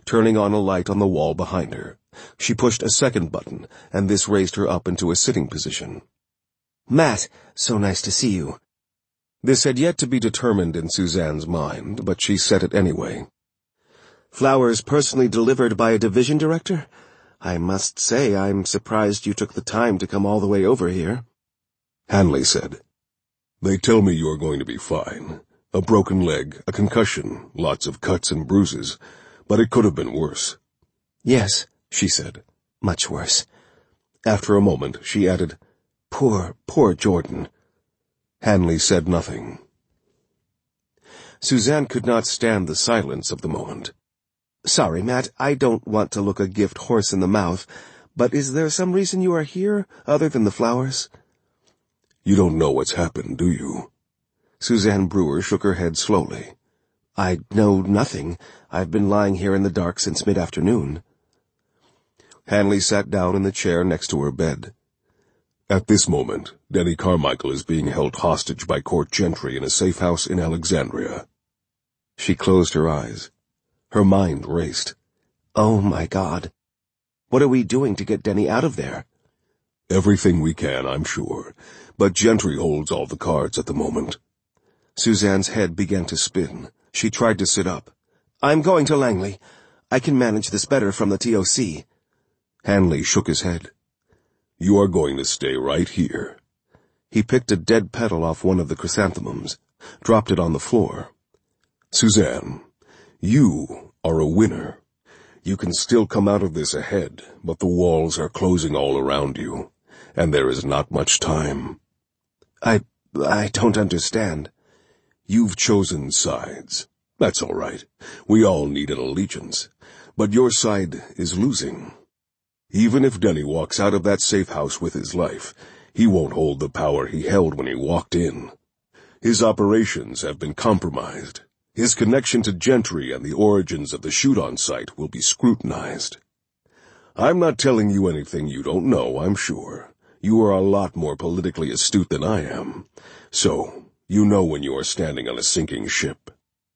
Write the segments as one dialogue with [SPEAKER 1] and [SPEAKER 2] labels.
[SPEAKER 1] turning on a light on the wall behind her. She pushed a second button, and this raised her up into a sitting position.
[SPEAKER 2] "Matt, so nice to see you."
[SPEAKER 1] This had yet to be determined in Suzanne's mind, but she said it anyway.
[SPEAKER 2] "Flowers personally delivered by a division director? I must say I'm surprised you took the time to come all the way over here."
[SPEAKER 1] Hanley said, "They tell me you are going to be fine. A broken leg, a concussion, lots of cuts and bruises, but it could have been worse."
[SPEAKER 2] "Yes,"
[SPEAKER 1] she said.
[SPEAKER 2] "Much worse."
[SPEAKER 1] After a moment, she added,
[SPEAKER 2] Poor Jordan."
[SPEAKER 1] Hanley said nothing.
[SPEAKER 2] Suzanne could not stand the silence of the moment. "Sorry, Matt, I don't want to look a gift horse in the mouth, but is there some reason you are here, other than the flowers?"
[SPEAKER 1] "You don't know what's happened, do you?"
[SPEAKER 2] Suzanne Brewer shook her head slowly. "I know nothing. I've been lying here in the dark since mid-afternoon."
[SPEAKER 1] Hanley sat down in the chair next to her bed. "At this moment, Denny Carmichael is being held hostage by court gentry in a safe house in Alexandria." She closed her eyes. Her mind raced.
[SPEAKER 2] "Oh, my God. What are we doing to get Denny out of there?"
[SPEAKER 1] "Everything we can, I'm sure, but Gentry holds all the cards at the moment."
[SPEAKER 2] Suzanne's head began to spin. She tried to sit up. "I'm going to Langley. I can manage this better from the TOC."
[SPEAKER 1] Hanley shook his head. "You are going to stay right here." He picked a dead petal off one of the chrysanthemums, dropped it on the floor. "Suzanne, you are a winner. You can still come out of this ahead, but the walls are closing all around you, and there is not much time."
[SPEAKER 2] I don't understand."
[SPEAKER 1] "You've chosen sides. That's all right. We all need an allegiance. But your side is losing. Even if Denny walks out of that safe house with his life, he won't hold the power he held when he walked in. His operations have been compromised. His connection to Gentry and the origins of the shoot-on site will be scrutinized. I'm not telling you anything you don't know, I'm sure. You are a lot more politically astute than I am. So, you know when you are standing on a sinking ship."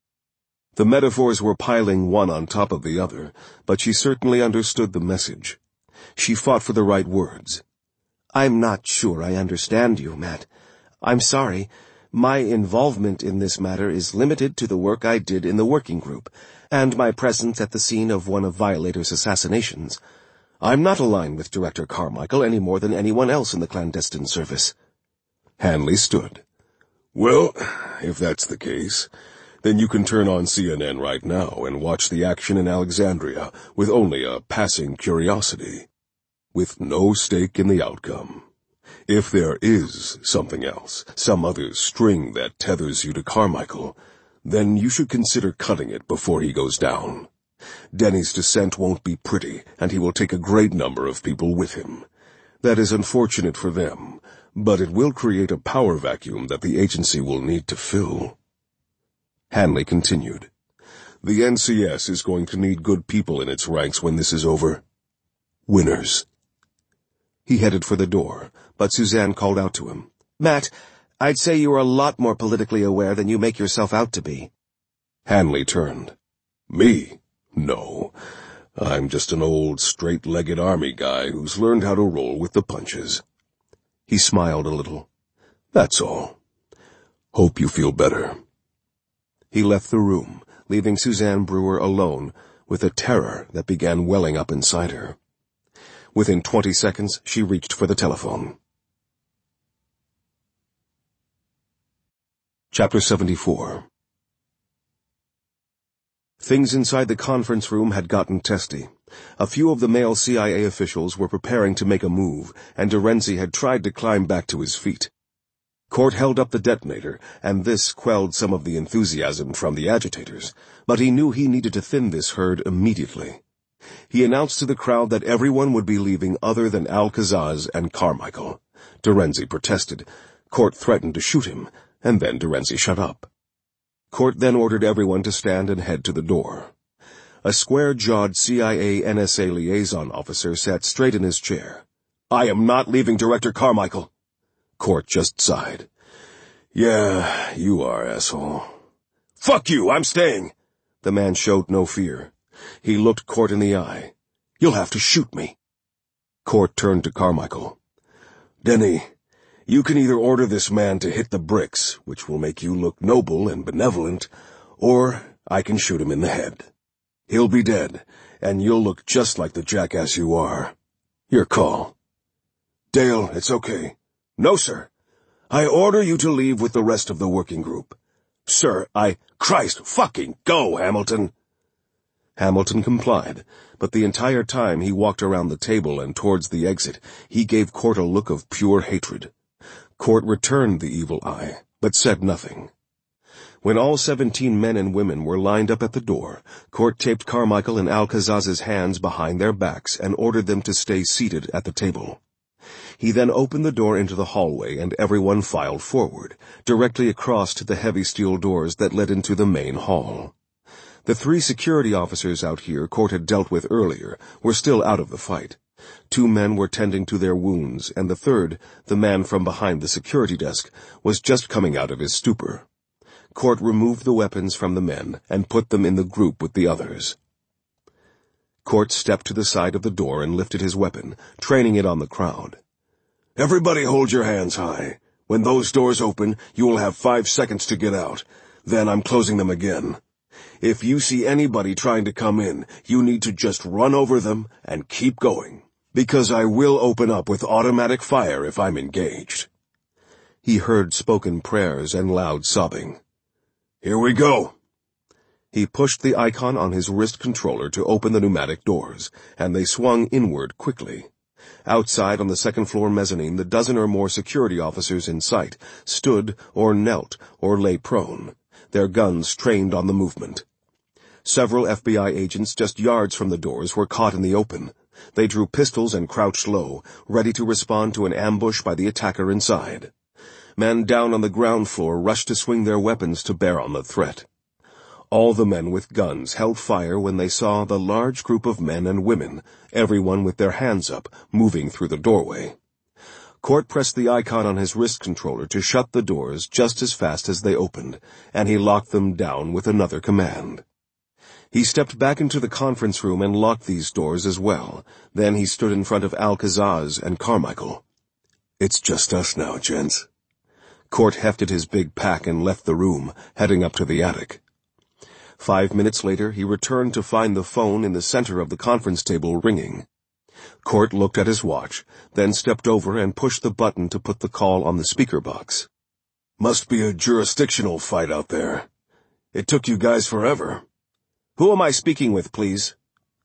[SPEAKER 1] The metaphors were piling one on top of the other, but she certainly understood the message. She fought for the right words.
[SPEAKER 2] "I'm not sure I understand you, Matt. I'm sorry. My involvement in this matter is limited to the work I did in the working group, and my presence at the scene of one of Violator's assassinations. I'm not aligned with Director Carmichael any more than anyone else in the clandestine service."
[SPEAKER 1] Hanley stood. "Well, if that's the case, then you can turn on CNN right now and watch the action in Alexandria with only a passing curiosity, with no stake in the outcome. If there is something else, some other string that tethers you to Carmichael, then you should consider cutting it before he goes down. Denny's descent won't be pretty, and he will take a great number of people with him. That is unfortunate for them, but it will create a power vacuum that the agency will need to fill." Hanley continued, "The NCS is going to need good people in its ranks when this is over. Winners."
[SPEAKER 2] He headed for the door, but Suzanne called out to him, "Matt, I'd say you are a lot more politically aware than you make yourself out to be."
[SPEAKER 1] Hanley turned. "Me? No. I'm just an old, straight-legged army guy who's learned how to roll with the punches." He smiled a little. "That's all. Hope you feel better." He left the room, leaving Suzanne Brewer alone with a terror that began welling up inside her. Within 20 seconds, she reached for the telephone. Chapter 74. Things inside the conference room had gotten testy. A few of the male CIA officials were preparing to make a move, and Terenzi had tried to climb back to his feet. Court held up the detonator, and this quelled some of the enthusiasm from the agitators, but he knew he needed to thin this herd immediately. He announced to the crowd that everyone would be leaving other than Al-Kazaz and Carmichael. Terenzi protested. Court threatened to shoot him, and then Terenzi shut up. Court then ordered everyone to stand and head to the door. A square-jawed CIA-NSA liaison officer sat straight in his chair. "I am not leaving Director Carmichael." Court just sighed. "Yeah, you are, asshole." "Fuck you, I'm staying." The man showed no fear. He looked Cort in the eye. "You'll have to shoot me." Cort turned to Carmichael. "Denny, you can either order this man to hit the bricks, which will make you look noble and benevolent, or I can shoot him in the head. He'll be dead, and you'll look just like the jackass you are. Your call." "Dale, it's okay." "No, sir. I order you to leave with the rest of the working group." "Sir, Christ fucking go, Hamilton!" Hamilton complied, but the entire time he walked around the table and towards the exit, he gave Cort a look of pure hatred. Cort returned the evil eye, but said nothing. When all 17 men and women were lined up at the door, Cort taped Carmichael and Alcazaz's hands behind their backs and ordered them to stay seated at the table. He then opened the door into the hallway and everyone filed forward, directly across to the heavy steel doors that led into the main hall. The 3 security officers out here Cort had dealt with earlier were still out of the fight. 2 men were tending to their wounds, and the third, the man from behind the security desk, was just coming out of his stupor. Cort removed the weapons from the men and put them in the group with the others. Cort stepped to the side of the door and lifted his weapon, training it on the crowd. "Everybody hold your hands high. When those doors open, you will have 5 seconds to get out. Then I'm closing them again. If you see anybody trying to come in, you need to just run over them and keep going, because I will open up with automatic fire if I'm engaged." He heard spoken prayers and loud sobbing. "Here we go." He pushed the icon on his wrist controller to open the pneumatic doors, and they swung inward quickly. Outside on the second-floor mezzanine, the dozen or more security officers in sight stood or knelt or lay prone, their guns trained on the movement. Several FBI agents just yards from the doors were caught in the open. They drew pistols and crouched low, ready to respond to an ambush by the attacker inside. Men down on the ground floor rushed to swing their weapons to bear on the threat. All the men with guns held fire when they saw the large group of men and women, everyone with their hands up, moving through the doorway. Cort pressed the icon on his wrist controller to shut the doors just as fast as they opened, and he locked them down with another command. He stepped back into the conference room and locked these doors as well. Then he stood in front of Alcazaz and Carmichael. "It's just us now, gents." Cort hefted his big pack and left the room, heading up to the attic. 5 minutes later, he returned to find the phone in the center of the conference table ringing. Cort looked at his watch, then stepped over and pushed the button to put the call on the speaker box. "Must be a jurisdictional fight out there. It took you guys forever." "Who am I speaking with, please?"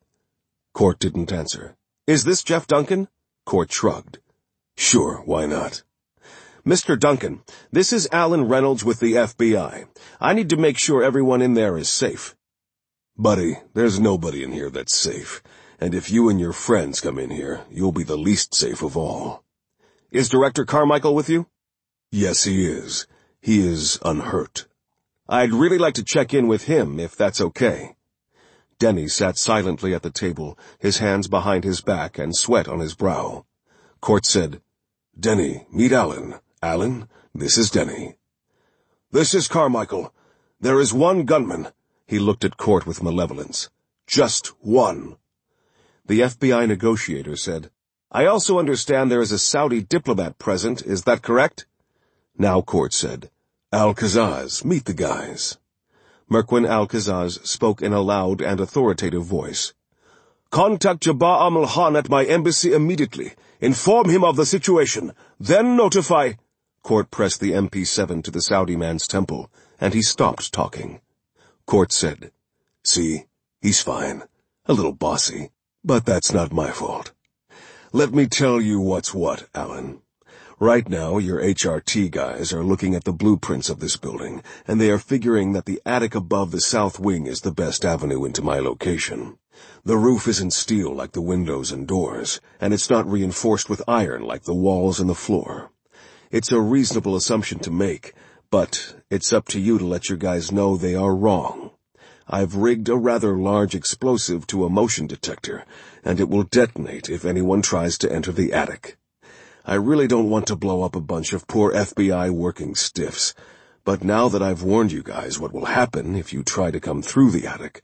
[SPEAKER 1] Cort didn't answer. "Is this Jeff Duncan?" Cort shrugged. "Sure, why not?" "Mr. Duncan, this is Alan Reynolds with the FBI. I need to make sure everyone in there is safe." "Buddy, there's nobody in here that's safe, and if you and your friends come in here, you'll be the least safe of all." "Is Director Carmichael with you?" "Yes, he is. He is unhurt." "I'd really like to check in with him, if that's okay." Denny sat silently at the table, his hands behind his back and sweat on his brow. Cort said, "Denny, meet Alan. Alan, this is Denny." "This is Carmichael. There is one gunman." He looked at Cort with malevolence. "Just one." The FBI negotiator said, "I also understand there is a Saudi diplomat present, is that correct?" Now Cort said, "Alcazaz, meet the guys." Merquin Alcazaz spoke in a loud and authoritative voice. "Contact Jabbar Amal-Khan at my embassy immediately. Inform him of the situation. Then notify—" Cort pressed the MP7 to the Saudi man's temple, and he stopped talking. Cort said, "See, he's fine. A little bossy, but that's not my fault. Let me tell you what's what, Alan. Right now, your HRT guys are looking at the blueprints of this building, and they are figuring that the attic above the south wing is the best avenue into my location. The roof isn't steel like the windows and doors, and it's not reinforced with iron like the walls and the floor. It's a reasonable assumption to make, but it's up to you to let your guys know they are wrong. I've rigged a rather large explosive to a motion detector, and it will detonate if anyone tries to enter the attic. I really don't want to blow up a bunch of poor FBI working stiffs, but now that I've warned you guys what will happen if you try to come through the attic,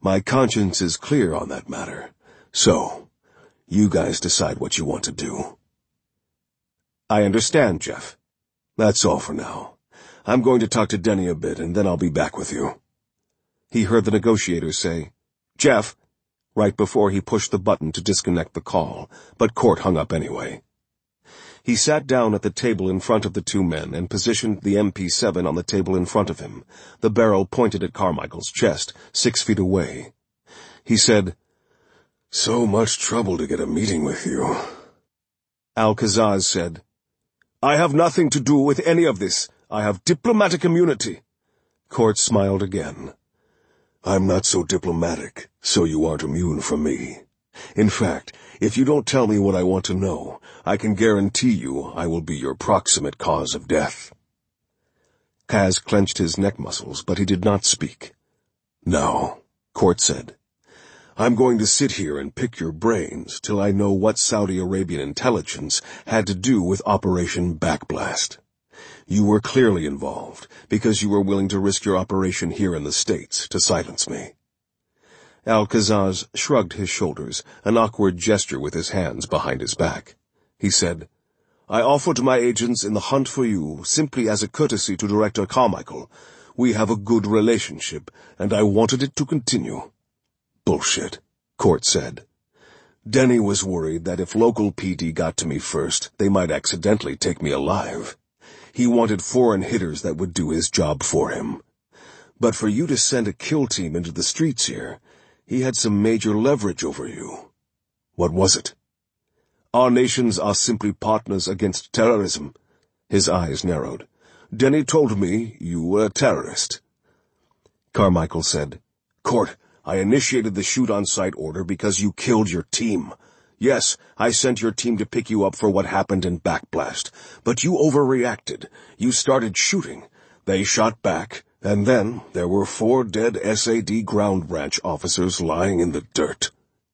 [SPEAKER 1] My conscience is clear on that matter. So, you guys decide what you want to do.
[SPEAKER 2] I understand, Jeff.
[SPEAKER 1] That's all for now. I'm going to talk to Denny a bit, and then I'll be back with you.
[SPEAKER 2] He heard the negotiator say, "Jeff," right before he pushed the button to disconnect the call, but Court hung up anyway. He sat down at the table in front of the two men and positioned the MP7 on the table in front of him, the barrel pointed at Carmichael's chest, 6 feet away. He said,
[SPEAKER 1] "So much trouble to get a meeting with you."
[SPEAKER 2] Al-Kazaz said, "I have nothing to do with any of this. I have diplomatic immunity." Court smiled again.
[SPEAKER 1] "I'm not so diplomatic, so you aren't immune from me. In fact, if you don't tell me what I want to know, I can guarantee you I will be your proximate cause of death."
[SPEAKER 2] Kaz clenched his neck muscles, but he did not speak.
[SPEAKER 1] "Now," Court said, "I'm going to sit here and pick your brains till I know what Saudi Arabian intelligence had to do with Operation Backblast. You were clearly involved, because you were willing to risk your operation here in the States to silence me."
[SPEAKER 2] Al-Kazaz shrugged his shoulders, an awkward gesture with his hands behind his back. He said, "I offered my agents in the hunt for you simply as a courtesy to Director Carmichael. We have a good relationship, and I wanted it to continue."
[SPEAKER 1] "Bullshit," Court said. "Denny was worried that if local PD got to me first, they might accidentally take me alive. He wanted foreign hitters that would do his job for him. But for you to send a kill team into the streets here, he had some major leverage over you. What was it?"
[SPEAKER 2] "Our nations are simply partners against terrorism." His eyes narrowed. "Denny told me you were a terrorist."
[SPEAKER 1] Carmichael said, "Court, I initiated the shoot-on-sight order because you killed your team. Yes, I sent your team to pick you up for what happened in Backblast, but you overreacted. You started shooting. They shot back, and then there were 4 dead SAD ground branch officers lying in the dirt."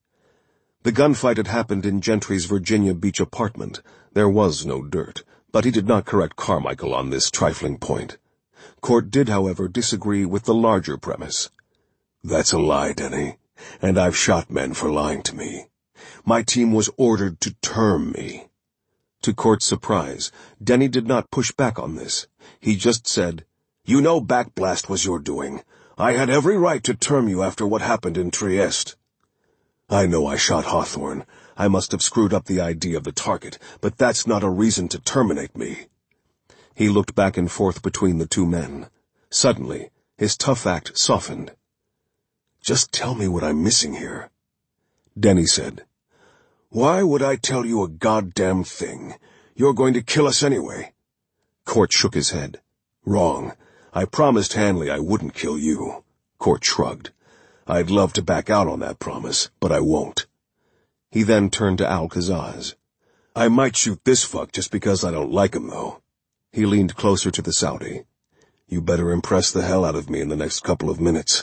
[SPEAKER 2] The gunfight had happened in Gentry's Virginia Beach apartment. There was no dirt, but he did not correct Carmichael on this trifling point. Court did, however, disagree with the larger premise.
[SPEAKER 1] "That's a lie, Denny, and I've shot men for lying to me. My team was ordered to term me."
[SPEAKER 2] To Court's surprise, Denny did not push back on this. He just said, "You know Backblast was your doing. I had every right to term you after what happened in Trieste."
[SPEAKER 1] "I know I shot Hawthorne. I must have screwed up the ID of the target, but that's not a reason to terminate me."
[SPEAKER 2] He looked back and forth between the two men. Suddenly, his tough act softened.
[SPEAKER 1] "Just tell me what I'm missing here."
[SPEAKER 2] Denny said,
[SPEAKER 1] "Why would I tell you a goddamn thing? You're going to kill us anyway."
[SPEAKER 2] Court shook his head.
[SPEAKER 1] "Wrong. I promised Hanley I wouldn't kill you." Court shrugged. "I'd love to back out on that promise, but I won't."
[SPEAKER 2] He then turned to Al-Kazaz.
[SPEAKER 1] "I might shoot this fuck just because I don't like him, though." He leaned closer to the Saudi. "You better impress the hell out of me in the next couple of minutes."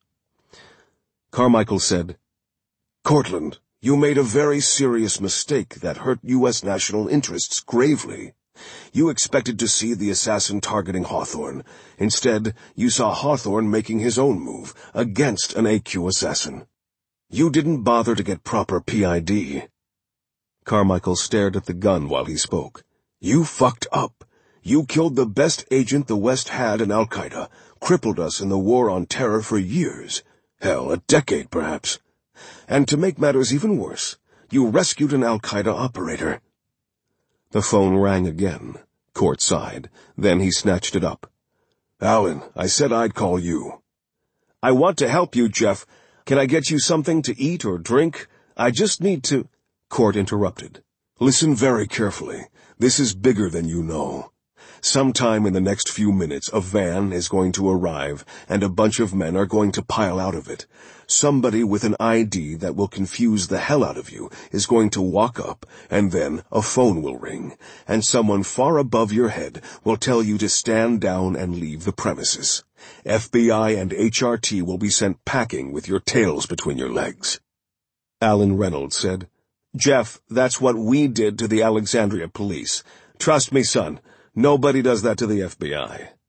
[SPEAKER 2] Carmichael said,
[SPEAKER 1] "Cortland, you made a very serious mistake that hurt U.S. national interests gravely. You expected to see the assassin targeting Hawthorne. Instead, you saw Hawthorne making his own move against an AQ assassin. You didn't bother to get proper PID."
[SPEAKER 2] Carmichael stared at the gun while he spoke.
[SPEAKER 1] "You fucked up. You killed the best agent the West had in Al-Qaeda, crippled us in the war on terror for years. Hell, a decade, perhaps. And to make matters even worse, you rescued an Al-Qaeda operator."
[SPEAKER 2] The phone rang again. Court sighed. Then he snatched it up.
[SPEAKER 1] "Alan, I said I'd call you."
[SPEAKER 2] "I want to help you, Jeff. Can I get you something to eat or drink? I just need to—" Court interrupted.
[SPEAKER 1] "Listen very carefully. This is bigger than you know. Sometime in the next few minutes, a van is going to arrive, and a bunch of men are going to pile out of it. Somebody with an ID that will confuse the hell out of you is going to walk up, and then a phone will ring, and someone far above your head will tell you to stand down and leave the premises. FBI and HRT will be sent packing with your tails between your legs."
[SPEAKER 2] Alan Reynolds said, "Jeff, that's what we did to the Alexandria police. Trust me, son. Nobody does that to the FBI.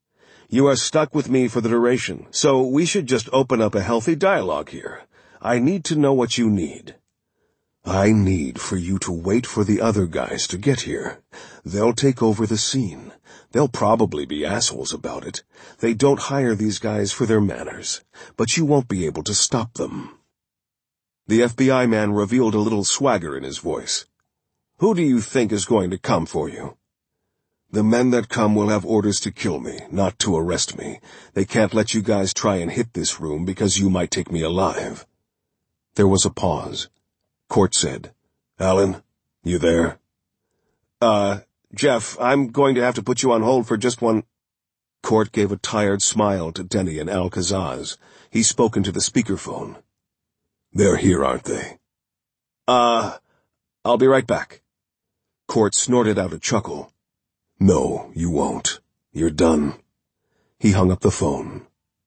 [SPEAKER 1] You are stuck with me for the duration, so we should just open up a healthy dialogue here. I need to know what you need. I need for you to wait for the other guys to get here. They'll take over the scene. They'll probably be assholes about it. They don't hire these guys for their manners, but you won't be able to stop them. The FBI man revealed a little swagger in his voice. Who do you think is going to come for you? The men that come will have orders to kill me, not to arrest me. They can't let you guys try and hit this room because you might take me alive. There was a pause. Court said, Alan, you there? Jeff, I'm going to have to put you on hold for just one... Court gave a tired smile to Denny and Alcazaz. He spoke into the speakerphone. They're here, aren't they? I'll be right back. Court snorted out a chuckle. No, you won't. You're done. He hung up the phone.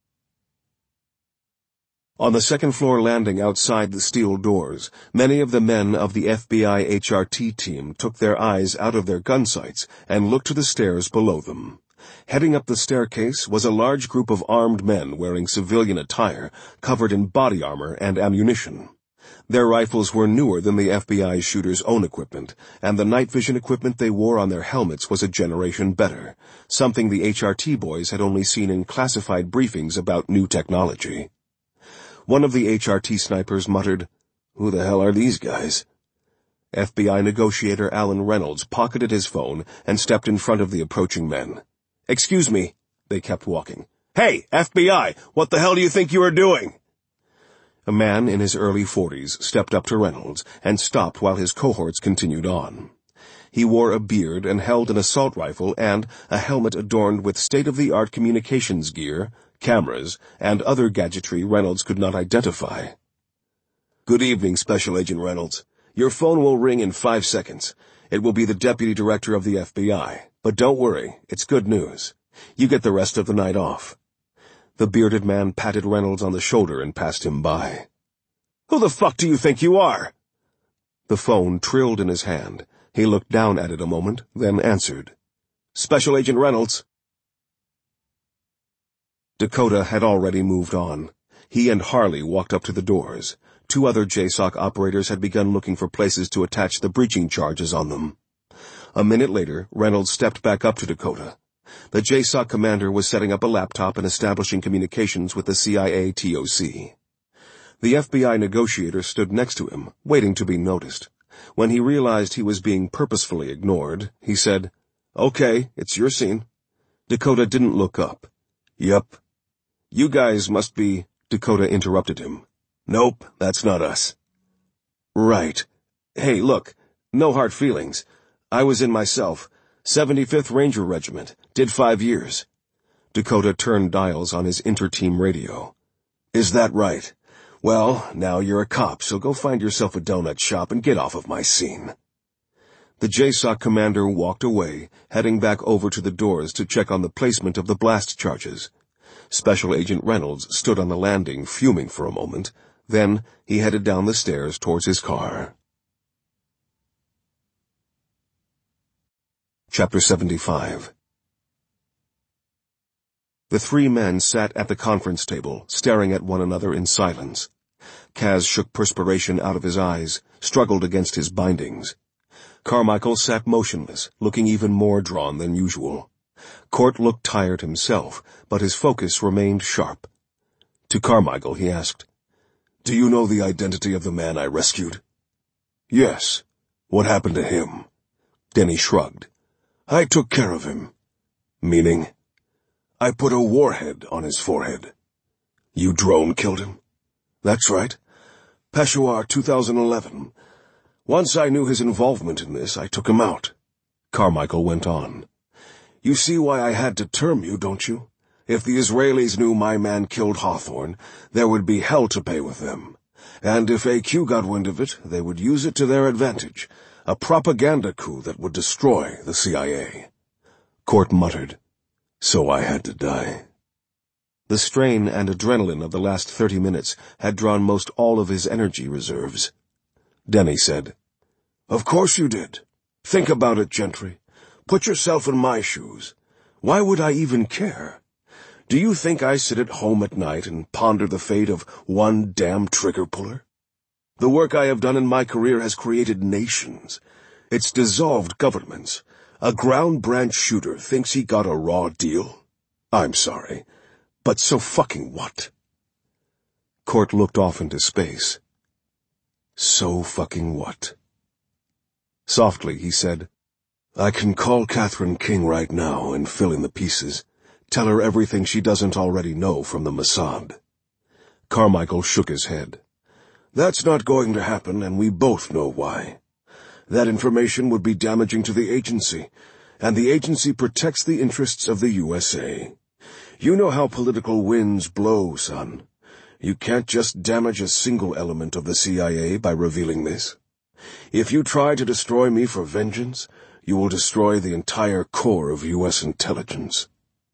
[SPEAKER 1] On the second-floor landing outside the steel doors, many of the men of the FBI HRT team took their eyes out of their gun sights and looked to the stairs below them. Heading up the staircase was a large group of armed men wearing civilian attire, covered in body armor and ammunition. Their rifles were newer than the FBI shooters' own equipment, and the night vision equipment they wore on their helmets was a generation better, something the HRT boys had only seen in classified briefings about new technology. One of the HRT snipers muttered, Who the hell are these guys? FBI negotiator Alan Reynolds pocketed his phone and stepped in front of the approaching men. Excuse me, they kept walking. Hey, FBI, what the hell do you think you are doing? A man in his early 40s stepped up to Reynolds and stopped while his cohorts continued on. He wore a beard and held an assault rifle and a helmet adorned with state-of-the-art communications gear, cameras, and other gadgetry Reynolds could not identify. Good evening, Special Agent Reynolds. Your phone will ring in 5 seconds. It will be the Deputy Director of the FBI. But don't worry, it's good news. You get the rest of the night off. The bearded man patted Reynolds on the shoulder and passed him by. Who the fuck do you think you are? The phone trilled in his hand. He looked down at it a moment, then answered. Special Agent Reynolds. Dakota had already moved on. He and Harley walked up to the doors. 2 other JSOC operators had begun looking for places to attach the breaching charges on them. A minute later, Reynolds stepped back up to Dakota. The JSOC commander was setting up a laptop and establishing communications with the CIA TOC. The FBI negotiator stood next to him, waiting to be noticed. When he realized he was being purposefully ignored, he said, Okay, it's your scene. Dakota didn't look up. Yup. You guys must be... Dakota interrupted him. Nope, that's not us. Right. Hey, look, no hard feelings. I was in myself. 75th Ranger Regiment. Did 5 years. Dakota turned dials on his inter-team radio. Is that right? Well, now you're a cop, so go find yourself a donut shop and get off of my scene. The JSOC commander walked away, heading back over to the doors to check on the placement of the blast charges. Special Agent Reynolds stood on the landing, fuming for a moment. Then he headed down the stairs towards his car. Chapter 75. The 3 men sat at the conference table, staring at one another in silence. Kaz shook perspiration out of his eyes, struggled against his bindings. Carmichael sat motionless, looking even more drawn than usual. Court looked tired himself, but his focus remained sharp. To Carmichael he asked, Do you know the identity of the man I rescued? Yes. What happened to him? Denny shrugged. I took care of him. Meaning? I put a warhead on his forehead. You drone killed him? That's right. Peshawar 2011. Once I knew his involvement in this, I took him out. Carmichael went on. You see why I had to term you, don't you? If the Israelis knew my man killed Hawthorne, there would be hell to pay with them. And if AQ got wind of it, they would use it to their advantage. A propaganda coup that would destroy the CIA. Court muttered. So I had to die. The strain and adrenaline of the last 30 minutes had drawn most all of his energy reserves. Denny said, Of course you did. Think about it, Gentry. Put yourself in my shoes. Why would I even care? Do you think I sit at home at night and ponder the fate of one damn trigger puller? The work I have done in my career has created nations. It's dissolved governments. A ground branch shooter thinks he got a raw deal? I'm sorry, but so fucking what? Court looked off into space. So fucking what? Softly, he said, I can call Catherine King right now and fill in the pieces. Tell her everything she doesn't already know from the Mossad. Carmichael shook his head. That's not going to happen, and we both know why. That information would be damaging to the agency, and the agency protects the interests of the USA. You know how political winds blow, son. You can't just damage a single element of the CIA by revealing this. If you try to destroy me for vengeance, you will destroy the entire core of U.S. intelligence.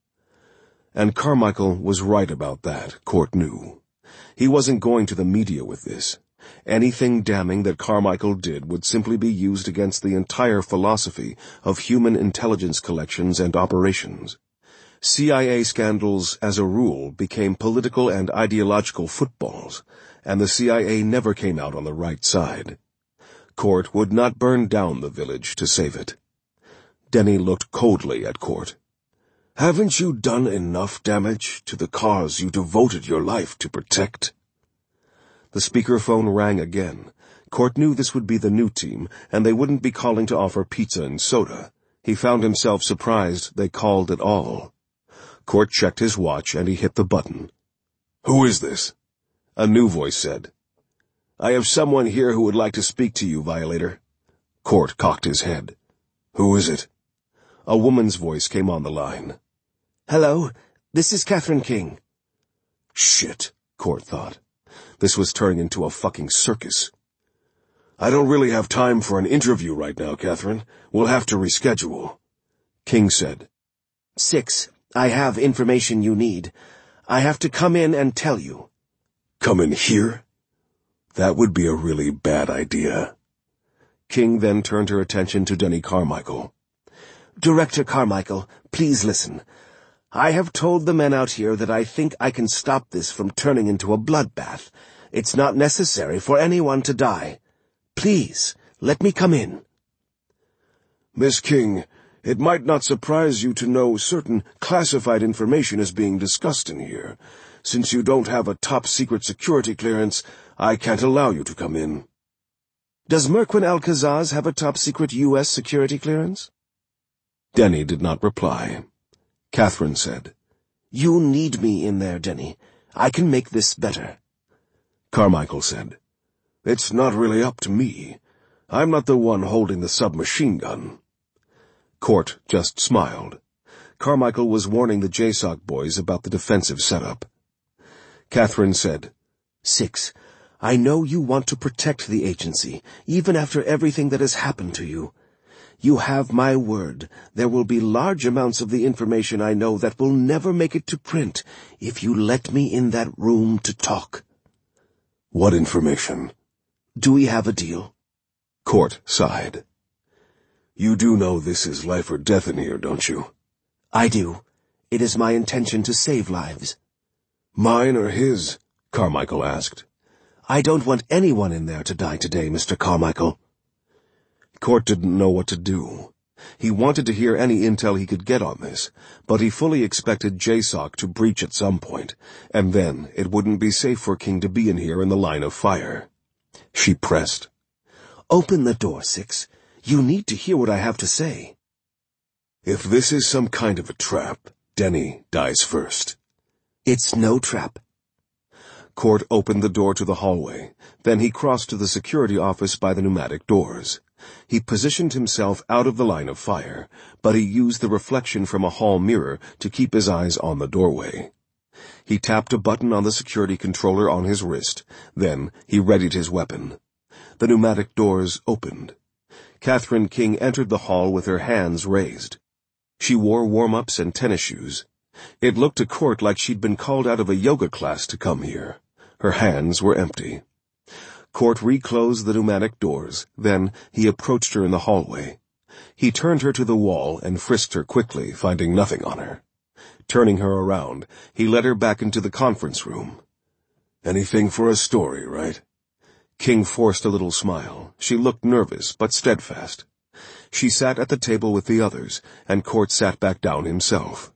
[SPEAKER 1] And Carmichael was right about that, Court knew. He wasn't going to the media with this. Anything damning that Carmichael did would simply be used against the entire philosophy of human intelligence collections and operations. CIA scandals, as a rule, became political and ideological footballs, and the CIA never came out on the right side. Court would not burn down the village to save it. Denny looked coldly at Court. Haven't you done enough damage to the cause you devoted your life to protect? The speakerphone rang again. Court knew this would be the new team, and they wouldn't be calling to offer pizza and soda. He found himself surprised they called at all. Court checked his watch, and he hit the button. Who is this? A new voice said. I have someone here who would like to speak to you, Violator. Court cocked his head. Who is it? A woman's voice came on the line. Hello, this is Catherine King. Shit, Court thought. This was turning into a fucking circus. I don't really have time for an interview right now, Catherine. We'll have to reschedule. King said. 6, I have information you need. I have to come in and tell you. Come in here? That would be a really bad idea. King then turned her attention to Denny Carmichael. Director Carmichael, please listen. I have told the men out here that I think I can stop this from turning into a bloodbath. It's not necessary for anyone to die. Please, let me come in. Miss King, it might not surprise you to know certain classified information is being discussed in here. Since you don't have a top-secret security clearance, I can't allow you to come in. Does Merquin Alcazaz have a top-secret U.S. security clearance? Denny did not reply. Catherine said, You need me in there, Denny. I can make this better. Carmichael said, It's not really up to me. I'm not the one holding the submachine gun. Court just smiled. Carmichael was warning the JSOC boys about the defensive setup. Catherine said, 6, I know you want to protect the agency, even after everything that has happened to you. You have my word. There will be large amounts of the information I know that will never make it to print if you let me in that room to talk. What information? Do we have a deal? Court sighed. You do know this is life or death in here, don't you? I do. It is my intention to save lives. Mine or his? Carmichael asked. I don't want anyone in there to die today, Mr. Carmichael. Court didn't know what to do. He wanted to hear any intel he could get on this, but he fully expected JSOC to breach at some point, and then it wouldn't be safe for King to be in here in the line of fire. She pressed. Open the door, 6. You need to hear what I have to say. If this is some kind of a trap, Denny dies first. It's no trap. Court opened the door to the hallway. Then he crossed to the security office by the pneumatic doors. He positioned himself out of the line of fire, but he used the reflection from a hall mirror to keep his eyes on the doorway. He tapped a button on the security controller on his wrist. Then he readied his weapon. The pneumatic doors opened. Catherine King entered the hall with her hands raised. She wore warm-ups and tennis shoes. It looked to Court like she'd been called out of a yoga class to come here. Her hands were empty. Court reclosed the pneumatic doors. Then he approached her in the hallway. He turned her to the wall and frisked her quickly, finding nothing on her. Turning her around, he led her back into the conference room. "Anything for a story, right?" King forced a little smile. She looked nervous, but steadfast. She sat at the table with the others, and Court sat back down himself.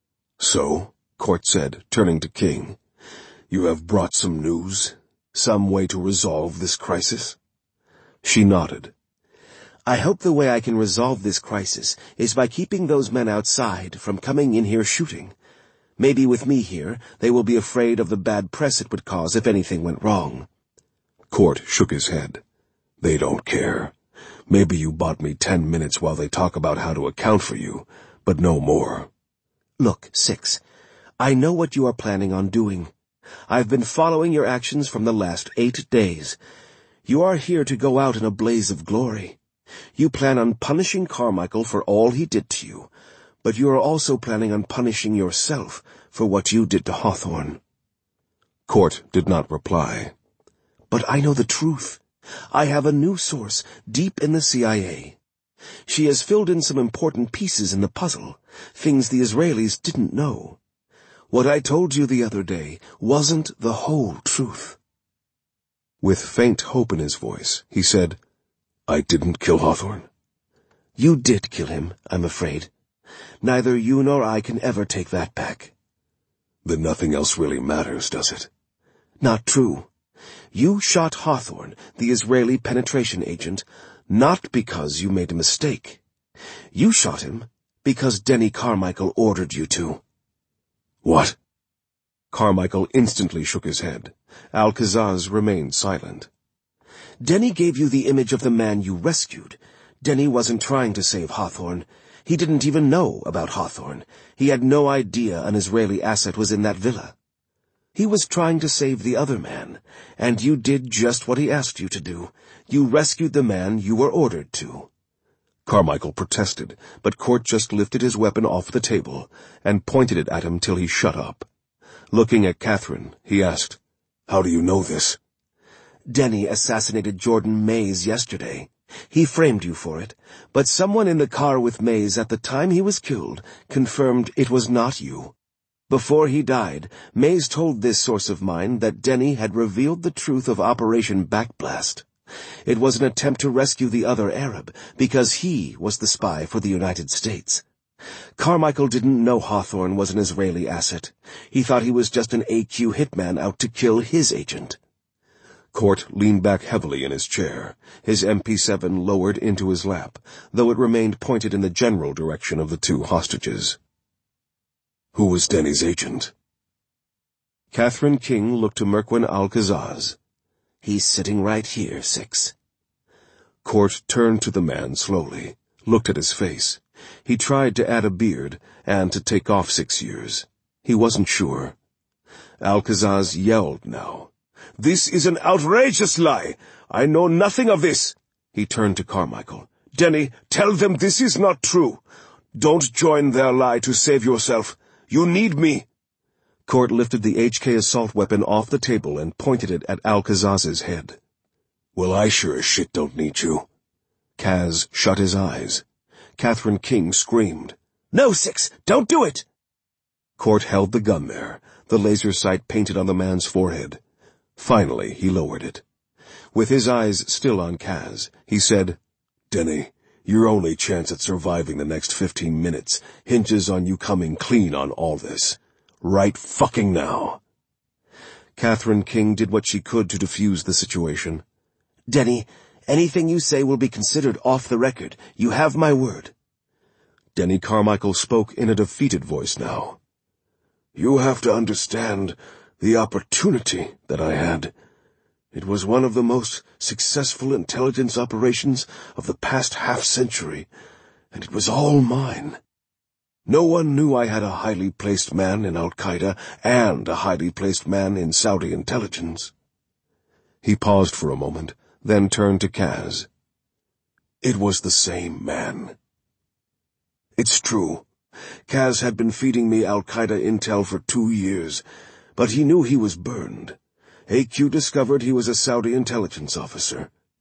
[SPEAKER 1] "So," Court said, turning to King, "you have brought some news? Some way to resolve this crisis?" She nodded.
[SPEAKER 2] "I hope the way I can resolve this crisis is by keeping those men outside from coming in here shooting. Maybe with me here, they will be afraid of the bad press it would cause if anything went wrong."
[SPEAKER 1] Court shook his head. "They don't care. Maybe you bought me 10 minutes while they talk about how to account for you, but no more."
[SPEAKER 2] "Look, Six, I know what you are planning on doing. I've been following your actions from the last 8 days. You are here to go out in a blaze of glory. You plan on punishing Carmichael for all he did to you, but you are also planning on punishing yourself for what you did to Hawthorne."
[SPEAKER 1] Court did not reply.
[SPEAKER 2] "But I know the truth. I have a new source deep in the CIA. She has filled in some important pieces in the puzzle, things the Israelis didn't know. What I told you the other day wasn't the whole truth."
[SPEAKER 1] With faint hope in his voice, he said, "I didn't kill Hawthorne."
[SPEAKER 2] "You did kill him, I'm afraid. Neither you nor I can ever take that back."
[SPEAKER 1] "Then nothing else really matters, does it?"
[SPEAKER 2] "Not true. You shot Hawthorne, the Israeli penetration agent, not because you made a mistake. You shot him because Denny Carmichael ordered you to."
[SPEAKER 1] "What?"
[SPEAKER 2] Carmichael instantly shook his head. Alcazaz remained silent. "Denny gave you the image of the man you rescued. Denny wasn't trying to save Hawthorne. He didn't even know about Hawthorne. He had no idea an Israeli asset was in that villa. He was trying to save the other man, and you did just what he asked you to do. You rescued the man you were ordered to."
[SPEAKER 1] Carmichael protested, but Court just lifted his weapon off the table and pointed it at him till he shut up. Looking at Catherine, he asked, "How do you know this?"
[SPEAKER 2] "Denny assassinated Jordan Mays yesterday. He framed you for it, but someone in the car with Mays at the time he was killed confirmed it was not you. Before he died, Mays told this source of mine that Denny had revealed the truth of Operation Backblast. It was an attempt to rescue the other Arab, because he was the spy for the United States. Carmichael didn't know Hawthorne was an Israeli asset. He thought he was just an AQ hitman out to kill his agent."
[SPEAKER 1] Court leaned back heavily in his chair, his MP7 lowered into his lap, though it remained pointed in the general direction of the 2 hostages. "Who was Denny's agent?"
[SPEAKER 2] Catherine King looked to Merquin Alcazaz. "He's sitting right here, Six."
[SPEAKER 1] Court turned to the man slowly, looked at his face. He tried to add a beard and to take off 6 years. He wasn't sure. Alcazaz yelled now. "This is an outrageous lie! I know nothing of this!" He turned to Carmichael. "Denny, tell them this is not true. Don't join their lie to save yourself. You need me." Court lifted the HK assault weapon off the table and pointed it at Alcazaz's head. "Well, I sure as shit don't need you." Kaz shut his eyes. Catherine King screamed. "No, Six, don't do it!" Court held the gun there, the laser sight painted on the man's forehead. Finally, he lowered it. With his eyes still on Kaz, he said, "Denny, your only chance at surviving the next 15 minutes hinges on you coming clean on all this. Right fucking now." Catherine King did what she could to defuse the situation.
[SPEAKER 2] "Denny, anything you say will be considered off the record. You have my word."
[SPEAKER 1] Denny Carmichael spoke in a defeated voice now. "You have to understand the opportunity that I had. It was one of the most successful intelligence operations of the past half-century, and it was all mine. No one knew I had a highly placed man in Al-Qaeda and a highly placed man in Saudi intelligence." He paused for a moment, then turned to Kaz. "It was the same man. It's true. Kaz had been feeding me Al-Qaeda intel for 2 years, but he knew he was burned. AQ discovered he was a Saudi intelligence officer.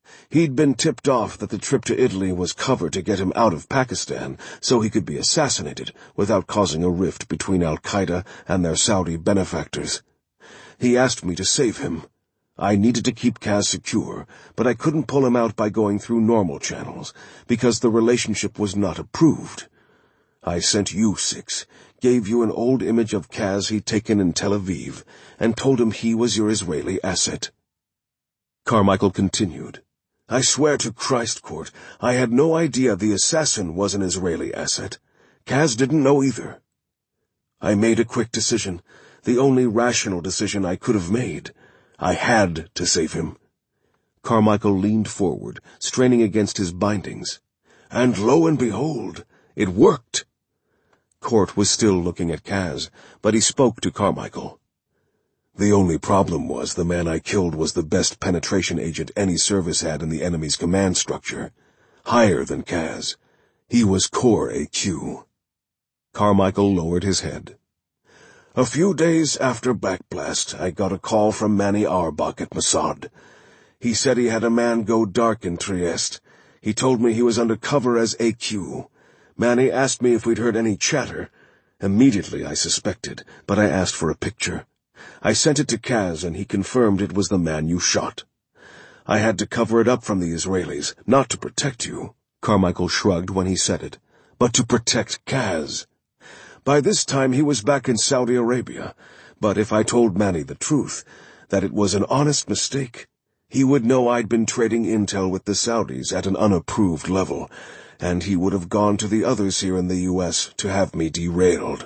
[SPEAKER 1] He'd been tipped off that the trip to Italy was cover to get him out of Pakistan so he could be assassinated without causing a rift between Al-Qaeda and their Saudi benefactors. He asked me to save him. I needed to keep Kaz secure, but I couldn't pull him out by going through normal channels, because the relationship was not approved. I sent you 6, gave you an old image of Kaz he'd taken in Tel Aviv, and told him he was your Israeli asset. Carmichael continued, I swear to Christ, Court, I had no idea the assassin was an Israeli asset. Kaz didn't know either. I made a quick decision, the only rational decision I could have made. I had to save him. Carmichael leaned forward, straining against his bindings. And lo and behold, it worked. Court was still looking at Kaz, but he spoke to Carmichael. The only problem was the man I killed was the best penetration agent any service had in the enemy's command structure. Higher than Kaz. He was Core AQ. Carmichael lowered his head. A few days after Backblast, I got a call from Manny Auerbach at Mossad. He said he had a man go dark in Trieste. He told me he was under cover as AQ. Manny asked me if we'd heard any chatter. Immediately I suspected, but I asked for a picture. I sent it to Kaz, and he confirmed it was the man you shot. I had to cover it up from the Israelis, not to protect you, Carmichael shrugged when he said it, but to protect Kaz. By this time he was back in Saudi Arabia, but if I told Manny the truth, that it was an honest mistake, he would know I'd been trading intel with the Saudis at an unapproved level, and he would have gone to the others here in the U.S. to have me derailed.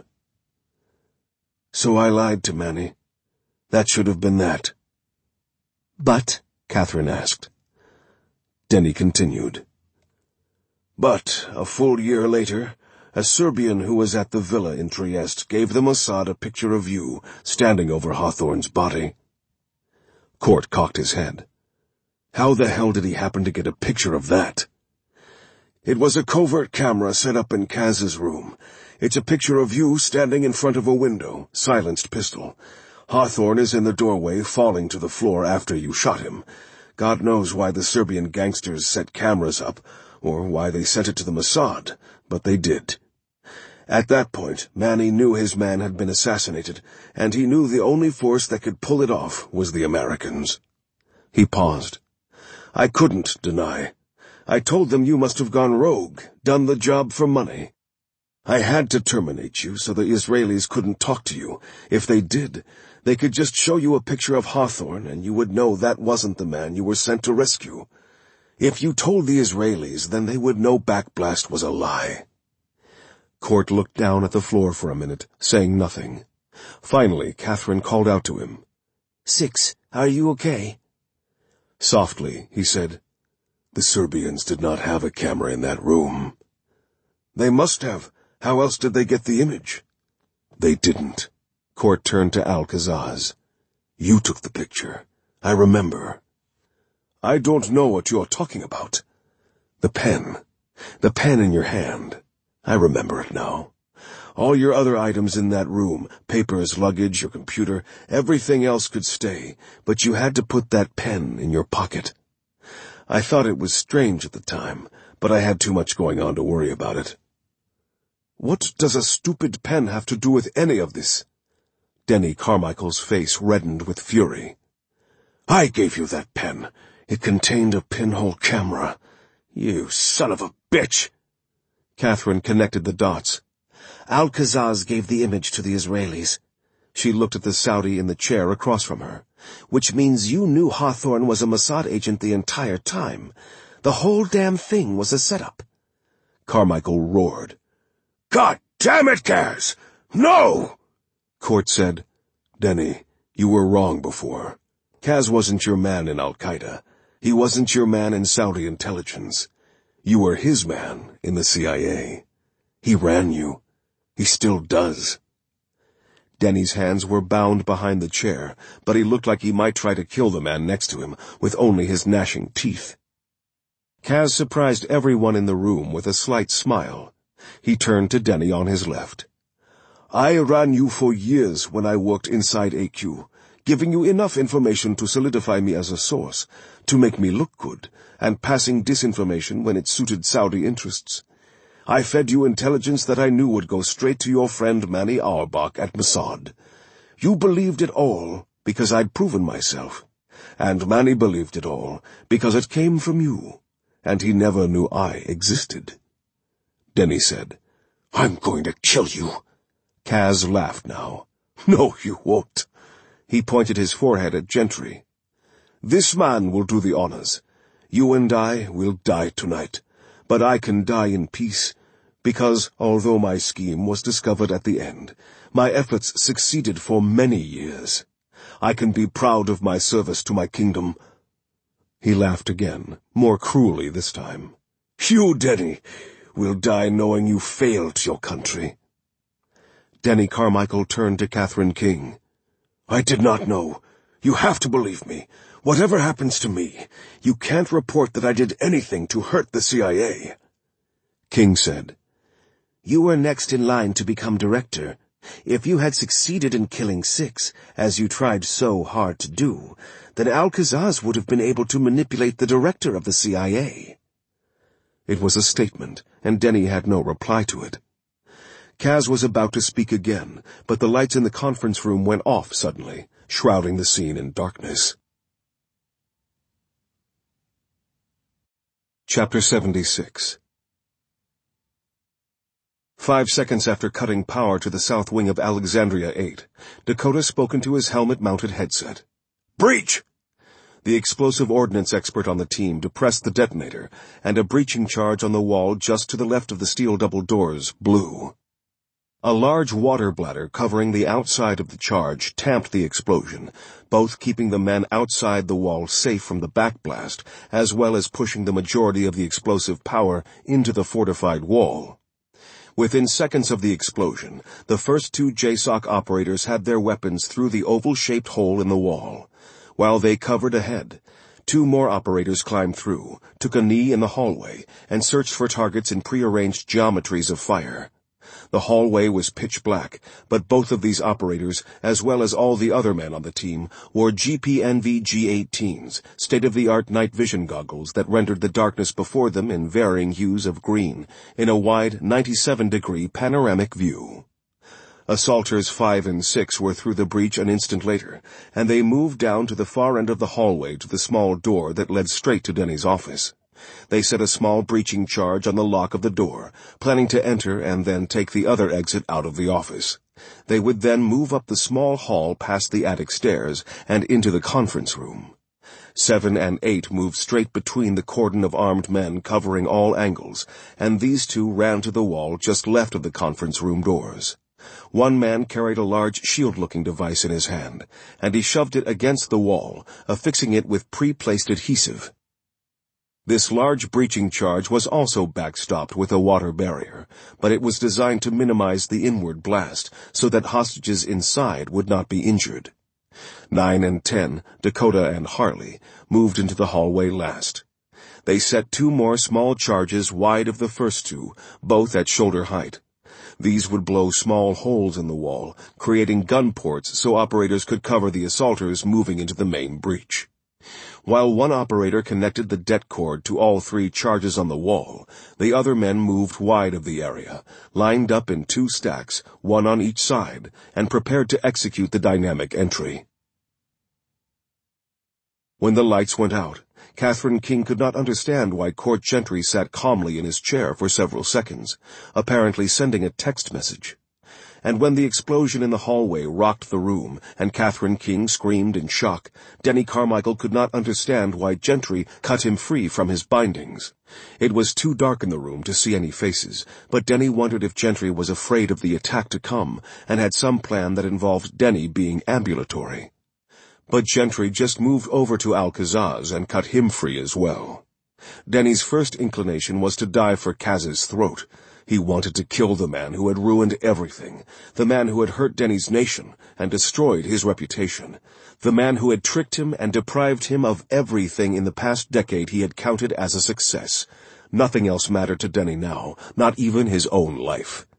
[SPEAKER 1] So I lied to Manny. That should have been that. But, Catherine asked. Denny continued. But, a full year later, a Serbian who was at the villa in Trieste gave the Mossad a picture of you standing over Hawthorne's body. Court cocked his head. How the hell did he happen to get a picture of that? It was a covert camera set up in Kaz's room. It's a picture of you standing in front of a window, silenced pistol. Hawthorne is in the doorway, falling to the floor after you shot him. God knows why the Serbian gangsters set cameras up, or why they sent it to the Mossad, but they did. At that point, Manny knew his man had been assassinated, and he knew the only force that could pull it off was the Americans. He paused. I couldn't deny. I told them you must have gone rogue, done the job for money. I had to terminate you so the Israelis couldn't talk to you. If they did, they could just show you a picture of Hawthorne, and you would know that wasn't the man you were sent to rescue. If you told the Israelis, then they would know Backblast was a lie. Court looked down at the floor for a minute, saying nothing. Finally, Catherine called out to him. 6, are you okay? Softly, he said, The Serbians did not have a camera in that room. They must have. How else did they get the image? They didn't. Court turned to Al-Qazaz. You took the picture. I remember. I don't know what you're talking about. The pen. The pen in your hand. I remember it now. All your other items in that room, papers, luggage, your computer, everything else could stay, but you had to put that pen in your pocket. I thought it was strange at the time, but I had too much going on to worry about it. What does a stupid pen have to do with any of this? Denny Carmichael's face reddened with fury. I gave you that pen. It contained a pinhole camera. You son of a bitch! Catherine connected the dots. Al-Qazaz gave the image to the Israelis. She looked at the Saudi in the chair across from her. Which means you knew Hawthorne was a Mossad agent the entire time. The whole damn thing was a setup. Carmichael roared. God damn it, Kaz! No! Court said, Denny, you were wrong before. Kaz wasn't your man in Al-Qaeda. He wasn't your man in Saudi intelligence. You were his man in the CIA. He ran you. He still does. Denny's hands were bound behind the chair, but he looked like he might try to kill the man next to him with only his gnashing teeth. Kaz surprised everyone in the room with a slight smile. He turned to Denny on his left. I ran you for years when I worked inside AQ. giving you enough information to solidify me as a source, to make me look good, and passing disinformation when it suited Saudi interests. I fed you intelligence that I knew would go straight to your friend Manny Auerbach at Mossad. You believed it all because I'd proven myself, and Manny believed it all because it came from you, and he never knew I existed." Denny said, "I'm going to kill you." Kaz laughed now. "No, you won't." He pointed his forehead at Gentry. "This man will do the honors. You and I will die tonight, but I can die in peace, because although my scheme was discovered at the end, my efforts succeeded for many years. I can be proud of my service to my kingdom." He laughed again, more cruelly this time. "You, Denny, will die knowing you failed your country." Denny Carmichael turned to Catherine King. "I did not know. You have to believe me. Whatever happens to me, you can't report that I did anything to hurt the CIA." King said, "You were next in line to become director. If you had succeeded in killing 6, as you tried so hard to do, then Alcazaz would have been able to manipulate the director of the CIA." It was a statement, and Denny had no reply to it. Kaz was about to speak again, but the lights in the conference room went off suddenly, shrouding the scene in darkness. Chapter 76. 5 seconds after cutting power to the south wing of Alexandria 8, Dakota spoke into his helmet-mounted headset. "Breach!" The explosive ordnance expert on the team depressed the detonator, and a breaching charge on the wall just to the left of the steel double doors blew. A large water bladder covering the outside of the charge tamped the explosion, both keeping the men outside the wall safe from the backblast, as well as pushing the majority of the explosive power into the fortified wall. Within seconds of the explosion, the first 2 JSOC operators had their weapons through the oval-shaped hole in the wall. While they covered ahead, 2 more operators climbed through, took a knee in the hallway, and searched for targets in prearranged geometries of fire. The hallway was pitch black, but both of these operators, as well as all the other men on the team, wore GPNV G18s, state-of-the-art night vision goggles that rendered the darkness before them in varying hues of green, in a wide 97-degree panoramic view. Assaulters 5 and 6 were through the breach an instant later, and they moved down to the far end of the hallway to the small door that led straight to Denny's office. They set a small breaching charge on the lock of the door, planning to enter and then take the other exit out of the office. They would then move up the small hall past the attic stairs and into the conference room. 7 and 8 moved straight between the cordon of armed men covering all angles, and these 2 ran to the wall just left of the conference room doors. One man carried a large shield-looking device in his hand, and he shoved it against the wall, affixing it with pre-placed adhesive. This large breaching charge was also backstopped with a water barrier, but it was designed to minimize the inward blast so that hostages inside would not be injured. 9 and 10, Dakota and Harley, moved into the hallway last. They set 2 more small charges wide of the first 2, both at shoulder height. These would blow small holes in the wall, creating gun ports so operators could cover the assaulters moving into the main breach. While one operator connected the det cord to all 3 charges on the wall, the other men moved wide of the area, lined up in 2 stacks, 1 on each side, and prepared to execute the dynamic entry. When the lights went out, Catherine King could not understand why Court Gentry sat calmly in his chair for several seconds, apparently sending a text message. And when the explosion in the hallway rocked the room and Catherine King screamed in shock, Denny Carmichael could not understand why Gentry cut him free from his bindings. It was too dark in the room to see any faces, but Denny wondered if Gentry was afraid of the attack to come and had some plan that involved Denny being ambulatory. But Gentry just moved over to Alcazaz and cut him free as well. Denny's first inclination was to dive for Kaz's throat. He wanted to kill the man who had ruined everything, the man who had hurt Denny's nation and destroyed his reputation, the man who had tricked him and deprived him of everything in the past decade he had counted as a success. Nothing else mattered to Denny now, not even his own life.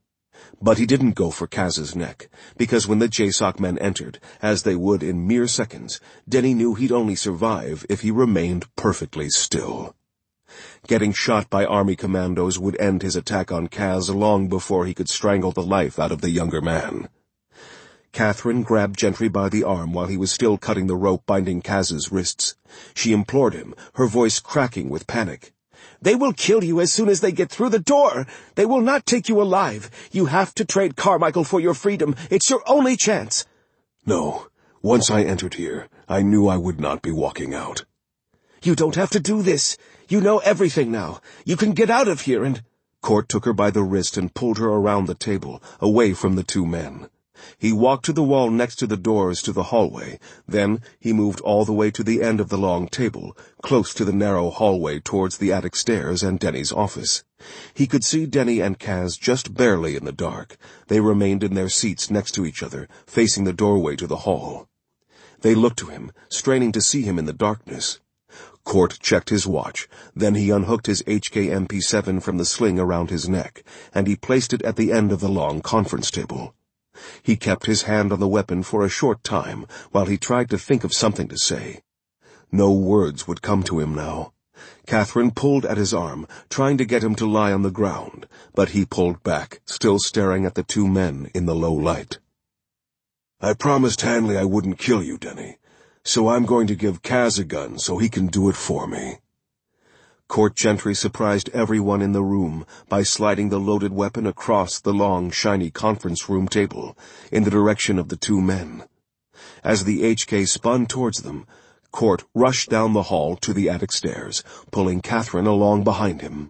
[SPEAKER 2] But he didn't go for Kaz's neck, because when the JSOC men entered, as they would in mere seconds, Denny knew he'd only survive if he remained perfectly still. Getting shot by army commandos would end his attack on Kaz long before he could strangle the life out of the younger man. Catherine grabbed Gentry by the arm while he was still cutting the rope binding Kaz's wrists. She implored him, her voice cracking with panic. "They will kill you as soon as they get through the door. They will not take you alive. You have to trade Carmichael for your freedom. It's your only chance."
[SPEAKER 1] "No. Once I entered here, I knew I would not be walking out."
[SPEAKER 2] "You don't have to do this. You know everything now. You can get out of here and—" Court took her by the wrist and pulled her around the table, away from the two men. He walked to the wall next to the doors to the hallway. Then he moved all the way to the end of the long table, close to the narrow hallway towards the attic stairs and Denny's office. He could see Denny and Kaz just barely in the dark. They remained in their seats next to each other, facing the doorway to the hall. They looked to him, straining to see him in the darkness. Court checked his watch. Then he unhooked his HK-MP7 from the sling around his neck, and he placed it at the end of the long conference table. He kept his hand on the weapon for a short time while he tried to think of something to say. No words would come to him now. Catherine pulled at his arm, trying to get him to lie on the ground, but he pulled back, still staring at the two men in the low light. "I promised Hanley I wouldn't kill you, Denny, so I'm going to give Kaz a gun so he can do it for me." Court Gentry surprised everyone in the room by sliding the loaded weapon across the long, shiny conference room table in the direction of the two men. As the HK spun towards them, Court rushed down the hall to the attic stairs, pulling Catherine along behind him.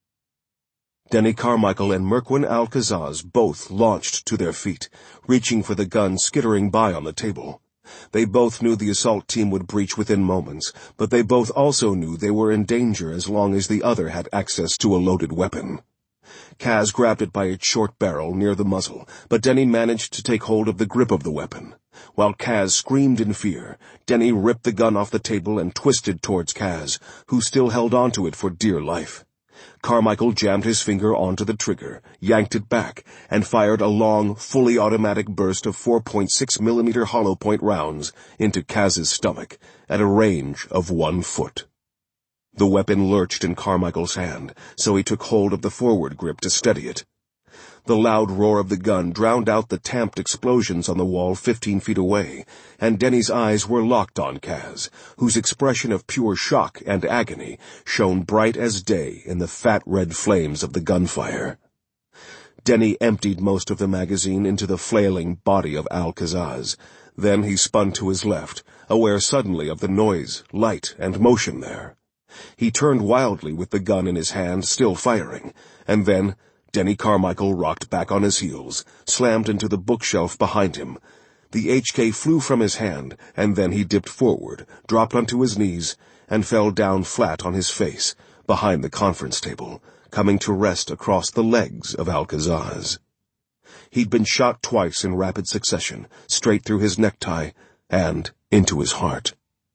[SPEAKER 2] Denny Carmichael and Merquin Alcazaz both launched to their feet, reaching for the gun skittering by on the table. They both knew the assault team would breach within moments, but they both also knew they were in danger as long as the other had access to a loaded weapon. Kaz grabbed it by its short barrel near the muzzle, but Denny managed to take hold of the grip of the weapon. While Kaz screamed in fear, Denny ripped the gun off the table and twisted towards Kaz, who still held onto it for dear life. Carmichael jammed his finger onto the trigger, yanked it back, and fired a long, fully automatic burst of 4.6mm hollow-point rounds into Kaz's stomach at a range of 1 foot. The weapon lurched in Carmichael's hand, so he took hold of the forward grip to steady it. The loud roar of the gun drowned out the tamped explosions on the wall 15 feet away, and Denny's eyes were locked on Kaz, whose expression of pure shock and agony shone bright as day in the fat red flames of the gunfire. Denny emptied most of the magazine into the flailing body of Alcazaz. Then he spun to his left, aware suddenly of the noise, light, and motion there. He turned wildly with the gun in his hand, still firing, and then Denny Carmichael rocked back on his heels, slammed into the bookshelf behind him. The HK flew from his hand, and then he dipped forward, dropped onto his knees, and fell down flat on his face, behind the conference table, coming to rest across the legs of Alcazaz. He'd been shot twice in rapid succession, straight through his necktie and into his heart.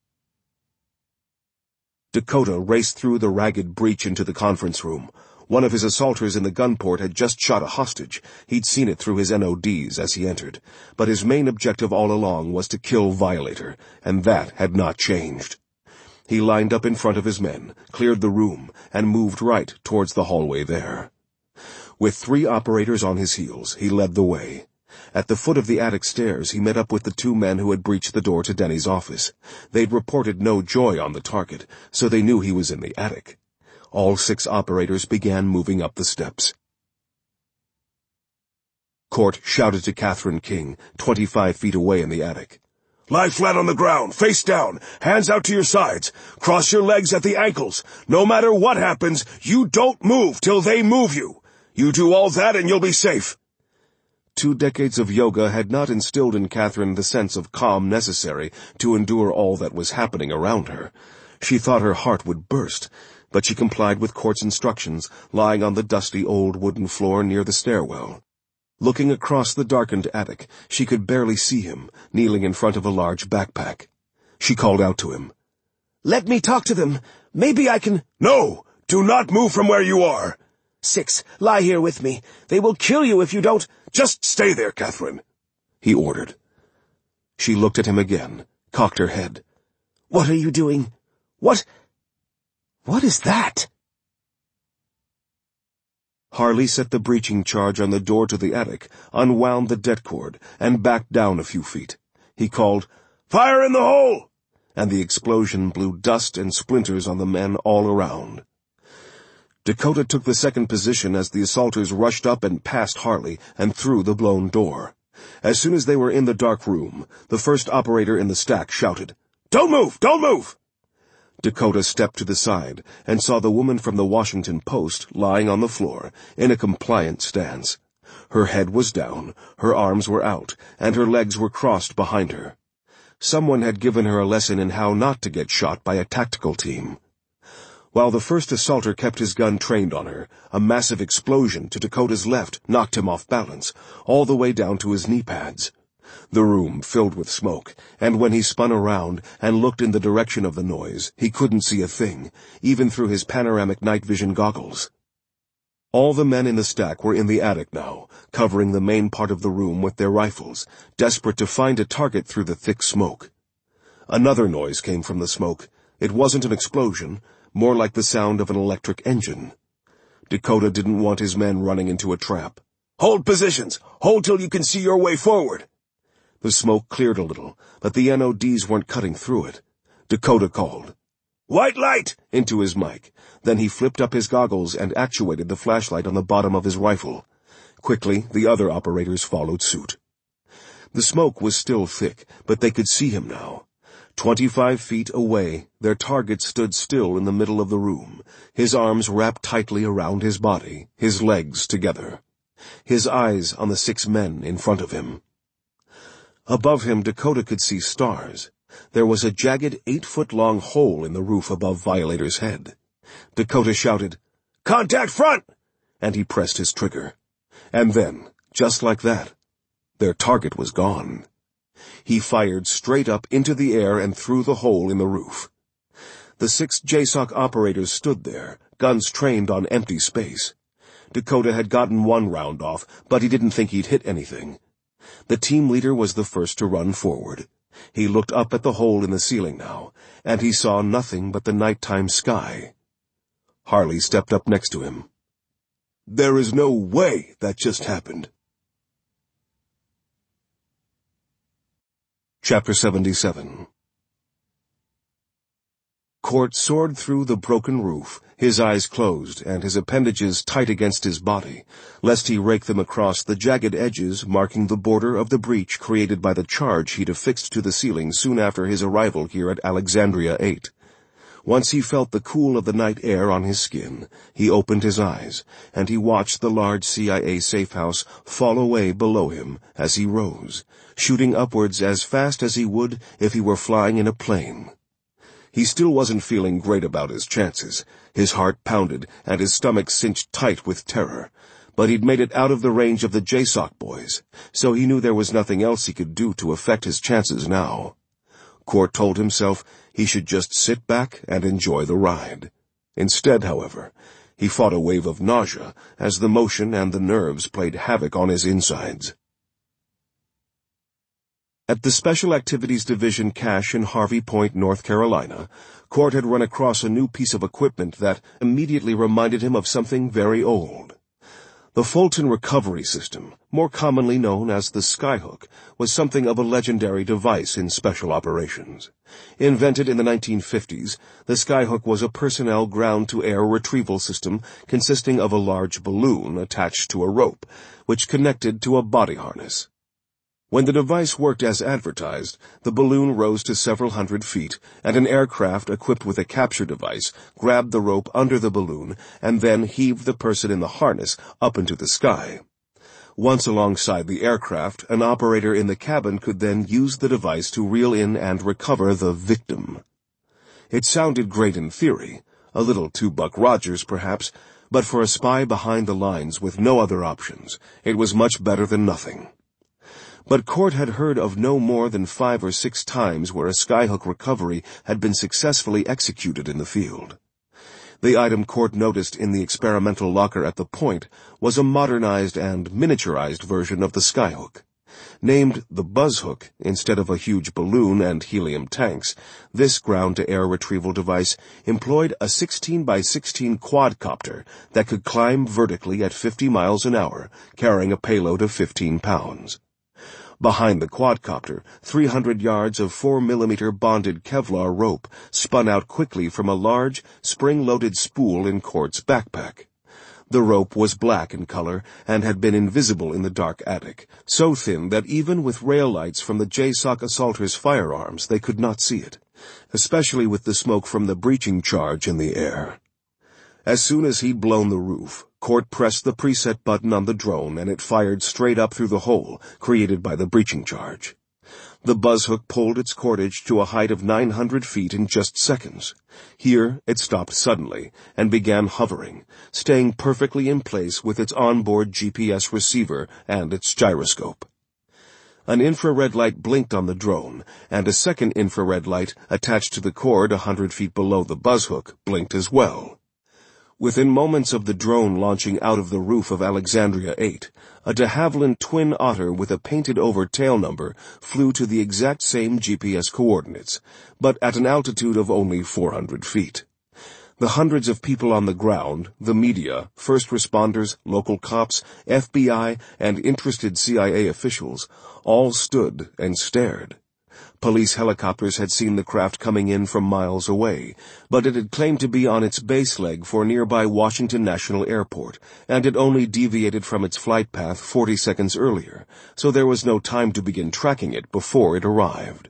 [SPEAKER 2] Dakota raced through the ragged breach into the conference room. One of his assaulters in the gunport had just shot a hostage. He'd seen it through his NODs as he entered. But his main objective all along was to kill Violator, and that had not changed. He lined up in front of his men, cleared the room, and moved right towards the hallway there. With 3 operators on his heels, he led the way. At the foot of the attic stairs, he met up with the 2 men who had breached the door to Denny's office. They'd reported no joy on the target, so they knew he was in the attic. All 6 operators began moving up the steps. Court shouted to Catherine King, 25 feet away in the attic. "Lie flat on the ground, face down, hands out to your sides. Cross your legs at the ankles. No matter what happens, you don't move till they move you. You do all that and you'll be safe." 2 decades of yoga had not instilled in Catherine the sense of calm necessary to endure all that was happening around her. She thought her heart would burst, but she complied with Court's instructions, lying on the dusty old wooden floor near the stairwell. Looking across the darkened attic, she could barely see him, kneeling in front of a large backpack. She called out to him. "Let me talk to them. Maybe I can—" "No! Do not move from where you are!" Six, lie here with me. They will kill you if you don't—
[SPEAKER 1] Just stay there, Catherine, he ordered. She looked at him again, cocked her head.
[SPEAKER 2] What are you doing? What is that?
[SPEAKER 1] Harley set the breaching charge on the door to the attic, unwound the det cord, and backed down a few feet. He called, "Fire in the hole!" and the explosion blew dust and splinters on the men all around. Dakota took the second position as the assaulters rushed up and past Harley and through the blown door. As soon as they were in the dark room, the first operator in the stack shouted, "Don't move! Don't move!" Dakota stepped to the side and saw the woman from the Washington Post lying on the floor in a compliant stance. Her head was down, her arms were out, and her legs were crossed behind her. Someone had given her a lesson in how not to get shot by a tactical team. While the first assaulter kept his gun trained on her, a massive explosion to Dakota's left knocked him off balance, all the way down to his knee pads. The room filled with smoke, and when he spun around and looked in the direction of the noise, he couldn't see a thing, even through his panoramic night vision goggles. All the men in the stack were in the attic now, covering the main part of the room with their rifles, desperate to find a target through the thick smoke. Another noise came from the smoke. It wasn't an explosion, more like the sound of an electric engine. Dakota didn't want his men running into a trap. "Hold positions! Hold till you can see your way forward!" The smoke cleared a little, but the NODs weren't cutting through it. Dakota called, "White light!" into his mic. Then he flipped up his goggles and actuated the flashlight on the bottom of his rifle. Quickly, the other operators followed suit. The smoke was still thick, but they could see him now. 25 feet away, their target stood still in the middle of the room, his arms wrapped tightly around his body, his legs together. His eyes on the 6 men in front of him. Above him, Dakota could see stars. There was a jagged 8-foot-long hole in the roof above Violator's head. Dakota shouted, "Contact front!" and he pressed his trigger. And then, just like that, their target was gone. He fired straight up into the air and through the hole in the roof. The 6 JSOC operators stood there, guns trained on empty space. Dakota had gotten one round off, but he didn't think he'd hit anything. The team leader was the first to run forward. He looked up at the hole in the ceiling now, and he saw nothing but the nighttime sky. Harley stepped up next to him. "There is no way that just happened." Chapter 77. Court soared through the broken roof, his eyes closed and his appendages tight against his body, lest he rake them across the jagged edges marking the border of the breach created by the charge he'd affixed to the ceiling soon after his arrival here at Alexandria 8. Once he felt the cool of the night air on his skin, he opened his eyes, and he watched the large CIA safehouse fall away below him as he rose, shooting upwards as fast as he would if he were flying in a plane. He still wasn't feeling great about his chances. His heart pounded, and his stomach cinched tight with terror. But he'd made it out of the range of the JSOC boys, so he knew there was nothing else he could do to affect his chances now. Court told himself he should just sit back and enjoy the ride. Instead, however, he fought a wave of nausea as the motion and the nerves played havoc on his insides. At the Special Activities Division cache in Harvey Point, North Carolina, Court had run across a new piece of equipment that immediately reminded him of something very old. The Fulton Recovery System, more commonly known as the Skyhook, was something of a legendary device in special operations. Invented in the 1950s, the Skyhook was a personnel ground-to-air retrieval system consisting of a large balloon attached to a rope, which connected to a body harness. When the device worked as advertised, the balloon rose to several hundred feet, and an aircraft equipped with a capture device grabbed the rope under the balloon and then heaved the person in the harness up into the sky. Once alongside the aircraft, an operator in the cabin could then use the device to reel in and recover the victim. It sounded great in theory, a little too Buck Rogers perhaps, but for a spy behind the lines with no other options, it was much better than nothing. But Court had heard of no more than 5 or 6 times where a Skyhook recovery had been successfully executed in the field.
[SPEAKER 2] The item Court noticed in the experimental locker at the point was a modernized and miniaturized version of the Skyhook. Named the Buzzhook instead of a huge balloon and helium tanks, this ground-to-air retrieval device employed a 16x16 quadcopter that could climb vertically at 50 miles an hour, carrying a payload of 15 pounds. Behind the quadcopter, 300 yards of 4mm bonded Kevlar rope spun out quickly from a large, spring-loaded spool in Court's backpack. The rope was black in color and had been invisible in the dark attic, so thin that even with rail lights from the JSOC assaulters' firearms they could not see it, especially with the smoke from the breaching charge in the air. As soon as he'd blown the roof, Court pressed the preset button on the drone and it fired straight up through the hole created by the breaching charge. The Buzzhook pulled its cordage to a height of 900 feet in just seconds. Here, it stopped suddenly and began hovering, staying perfectly in place with its onboard GPS receiver and its gyroscope. An infrared light blinked on the drone, and a second infrared light attached to the cord 100 feet below the Buzzhook blinked as well. Within moments of the drone launching out of the roof of Alexandria 8, a de Havilland Twin Otter with a painted-over tail number flew to the exact same GPS coordinates, but at an altitude of only 400 feet. The hundreds of people on the ground, the media, first responders, local cops, FBI, and interested CIA officials, all stood and stared. Police helicopters had seen the craft coming in from miles away, but it had claimed to be on its base leg for nearby Washington National Airport, and it only deviated from its flight path 40 seconds earlier, so there was no time to begin tracking it before it arrived.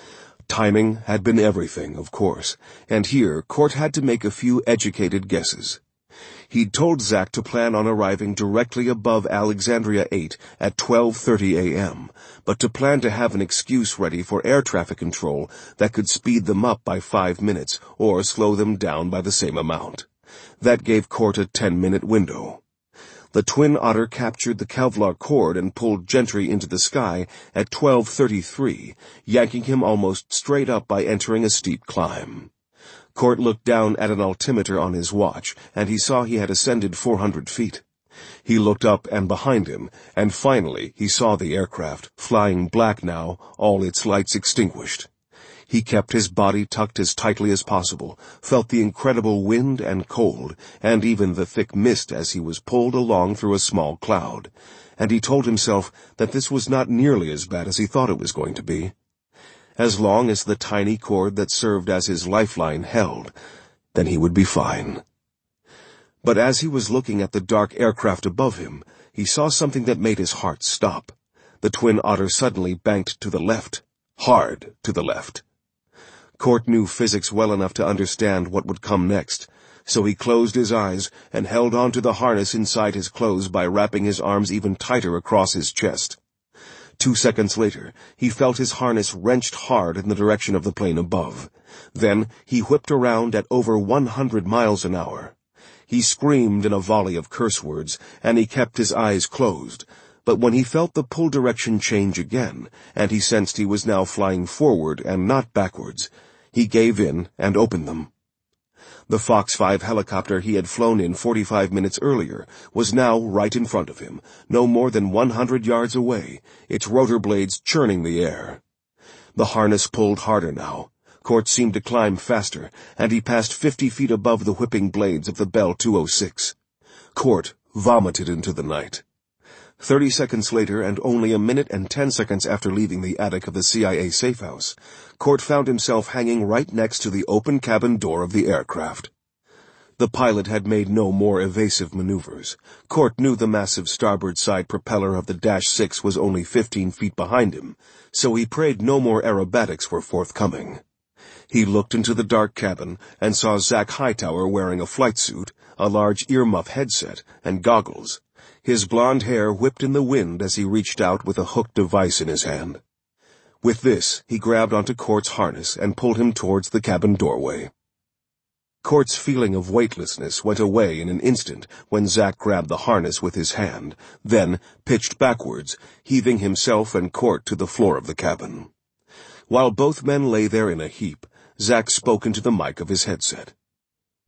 [SPEAKER 2] Timing had been everything, of course, and here Court had to make a few educated guesses. He'd told Zack to plan on arriving directly above Alexandria 8 at 12:30 a.m., but to plan to have an excuse ready for air traffic control that could speed them up by 5 minutes or slow them down by the same amount. That gave Court a 10-minute window. The Twin Otter captured the Kevlar cord and pulled Gentry into the sky at 12:33, yanking him almost straight up by entering a steep climb. Court looked down at an altimeter on his watch, and he saw he had ascended 400 feet. He looked up and behind him, and finally he saw the aircraft, flying black now, all its lights extinguished. He kept his body tucked as tightly as possible, felt the incredible wind and cold, and even the thick mist as he was pulled along through a small cloud, and he told himself that this was not nearly as bad as he thought it was going to be. As long as the tiny cord that served as his lifeline held, then he would be fine. But as he was looking at the dark aircraft above him, he saw something that made his heart stop. The Twin Otter suddenly banked to the left, hard to the left. Court knew physics well enough to understand what would come next, so he closed his eyes and held on to the harness inside his clothes by wrapping his arms even tighter across his chest. 2 seconds later, he felt his harness wrenched hard in the direction of the plane above. Then he whipped around at over 100 miles an hour. He screamed in a volley of curse words, and he kept his eyes closed. But when he felt the pull direction change again, and he sensed he was now flying forward and not backwards, he gave in and opened them. The Fox 5 helicopter he had flown in 45 minutes earlier was now right in front of him, no more than 100 yards away, its rotor blades churning the air. The harness pulled harder now. Court seemed to climb faster, and he passed 50 feet above the whipping blades of the Bell 206. Court vomited into the night. 30 seconds later, and only a minute and 10 seconds after leaving the attic of the CIA safe house, Court found himself hanging right next to the open cabin door of the aircraft. The pilot had made no more evasive maneuvers. Court knew the massive starboard side propeller of the Dash 6 was only 15 feet behind him, so he prayed no more aerobatics were forthcoming. He looked into the dark cabin and saw Zack Hightower wearing a flight suit, a large earmuff headset, and goggles. His blonde hair whipped in the wind as he reached out with a hooked device in his hand. With this, he grabbed onto Court's harness and pulled him towards the cabin doorway. Court's feeling of weightlessness went away in an instant when Zack grabbed the harness with his hand, then pitched backwards, heaving himself and Court to the floor of the cabin. While both men lay there in a heap, Zack spoke into the mic of his headset.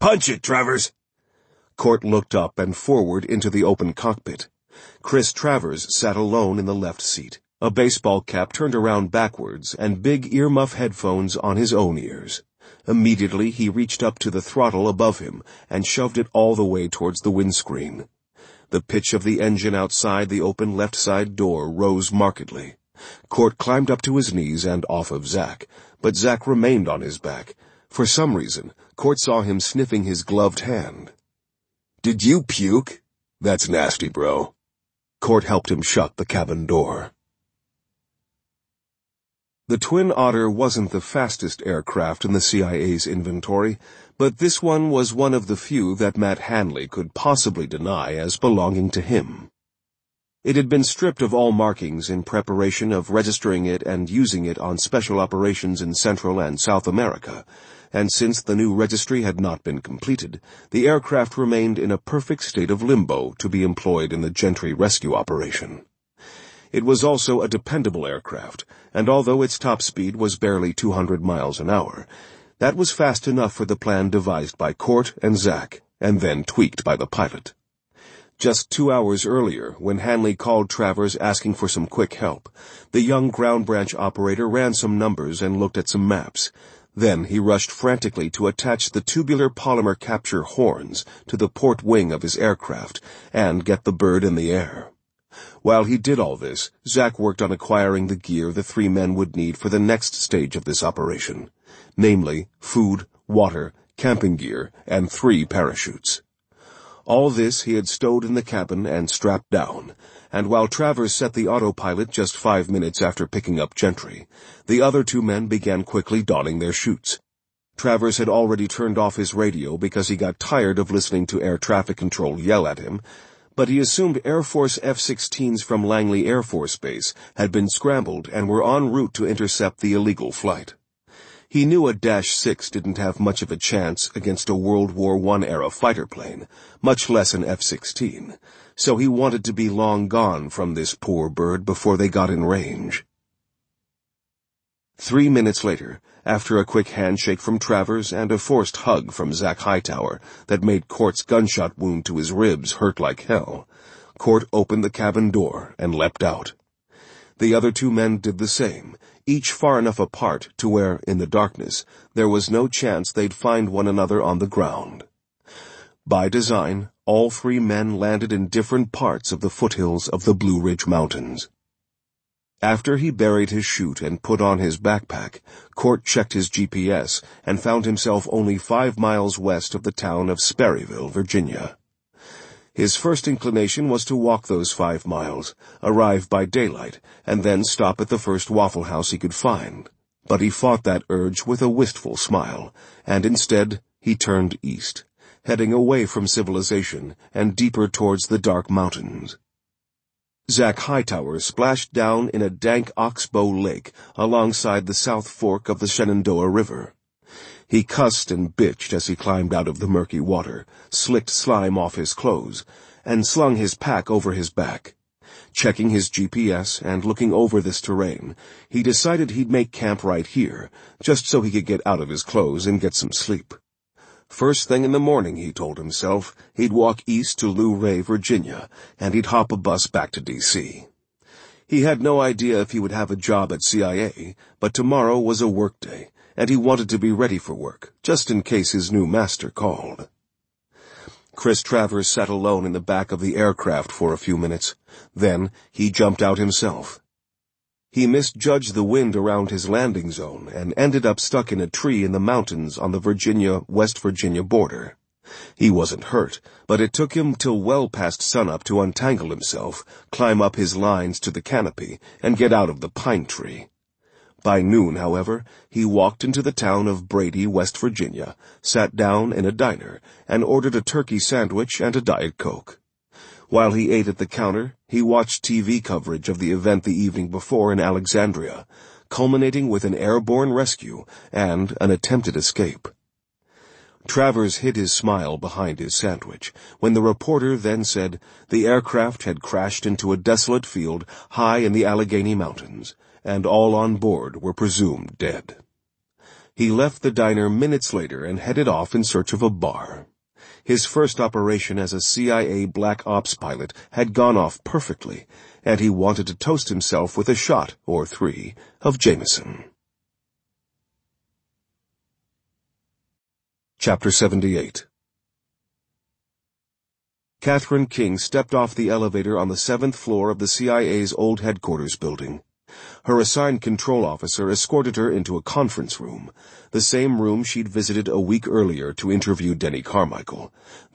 [SPEAKER 1] Punch it, Travers!
[SPEAKER 2] Court looked up and forward into the open cockpit. Chris Travers sat alone in the left seat, a baseball cap turned around backwards and big earmuff headphones on his own ears. Immediately he reached up to the throttle above him and shoved it all the way towards the windscreen. The pitch of the engine outside the open left side door rose markedly. Court climbed up to his knees and off of Zack, but Zack remained on his back. For some reason, Court saw him sniffing his gloved hand.
[SPEAKER 1] Did you puke? That's nasty, bro.
[SPEAKER 2] Court helped him shut the cabin door. The Twin Otter wasn't the fastest aircraft in the CIA's inventory, but this one was one of the few that Matt Hanley could possibly deny as belonging to him. It had been stripped of all markings in preparation of registering it and using it on special operations in Central and South America, and since the new registry had not been completed, the aircraft remained in a perfect state of limbo to be employed in the Gentry rescue operation. It was also a dependable aircraft, and although its top speed was barely 200 miles an hour, that was fast enough for the plan devised by Court and Zack, and then tweaked by the pilot. Just 2 hours earlier, when Hanley called Travers asking for some quick help, the young ground branch operator ran some numbers and looked at some maps. Then he rushed frantically to attach the tubular polymer capture horns to the port wing of his aircraft and get the bird in the air. While he did all this, Zack worked on acquiring the gear the three men would need for the next stage of this operation, namely food, water, camping gear, and 3 parachutes. All this he had stowed in the cabin and strapped down, and while Travers set the autopilot just 5 minutes after picking up Gentry, the other 2 men began quickly donning their chutes. Travers had already turned off his radio because he got tired of listening to air traffic control yell at him, but he assumed Air Force F-16s from Langley Air Force Base had been scrambled and were en route to intercept the illegal flight. He knew a Dash 6 didn't have much of a chance against a World War I-era fighter plane, much less an F-16, so he wanted to be long gone from this poor bird before they got in range. 3 minutes later, after a quick handshake from Travers and a forced hug from Zack Hightower that made Court's gunshot wound to his ribs hurt like hell, Court opened the cabin door and leapt out. The other 2 men did the same, each far enough apart to where, in the darkness, there was no chance they'd find one another on the ground. By design, all 3 men landed in different parts of the foothills of the Blue Ridge Mountains. After he buried his chute and put on his backpack, Court checked his GPS and found himself only 5 miles west of the town of Sperryville, Virginia. His first inclination was to walk those 5 miles, arrive by daylight, and then stop at the first Waffle House he could find. But he fought that urge with a wistful smile, and instead he turned east, heading away from civilization and deeper towards the dark mountains. Zack Hightower splashed down in a dank oxbow lake alongside the South Fork of the Shenandoah River. He cussed and bitched as he climbed out of the murky water, slicked slime off his clothes, and slung his pack over his back. Checking his GPS and looking over this terrain, he decided he'd make camp right here, just so he could get out of his clothes and get some sleep. First thing in the morning, he told himself, he'd walk east to Luray, Virginia, and he'd hop a bus back to D.C. He had no idea if he would have a job at CIA, but tomorrow was a work day, and he wanted to be ready for work, just in case his new master called. Chris Travers sat alone in the back of the aircraft for a few minutes. Then he jumped out himself. He misjudged the wind around his landing zone and ended up stuck in a tree in the mountains on the Virginia-West Virginia border. He wasn't hurt, but it took him till well past sunup to untangle himself, climb up his lines to the canopy, and get out of the pine tree. By noon, however, he walked into the town of Brady, West Virginia, sat down in a diner, and ordered a turkey sandwich and a Diet Coke. While he ate at the counter, he watched TV coverage of the event the evening before in Alexandria, culminating with an airborne rescue and an attempted escape. Travers hid his smile behind his sandwich when the reporter then said the aircraft had crashed into a desolate field high in the Allegheny Mountains, and all on board were presumed dead. He left the diner minutes later and headed off in search of a bar. His first operation as a CIA Black Ops pilot had gone off perfectly, and he wanted to toast himself with a shot, or 3, of Jameson. Chapter 78. Catherine King stepped off the elevator on the 7th floor of the CIA's old headquarters building. Her assigned control officer escorted her into a conference room, the same room she'd visited a week earlier to interview Denny Carmichael.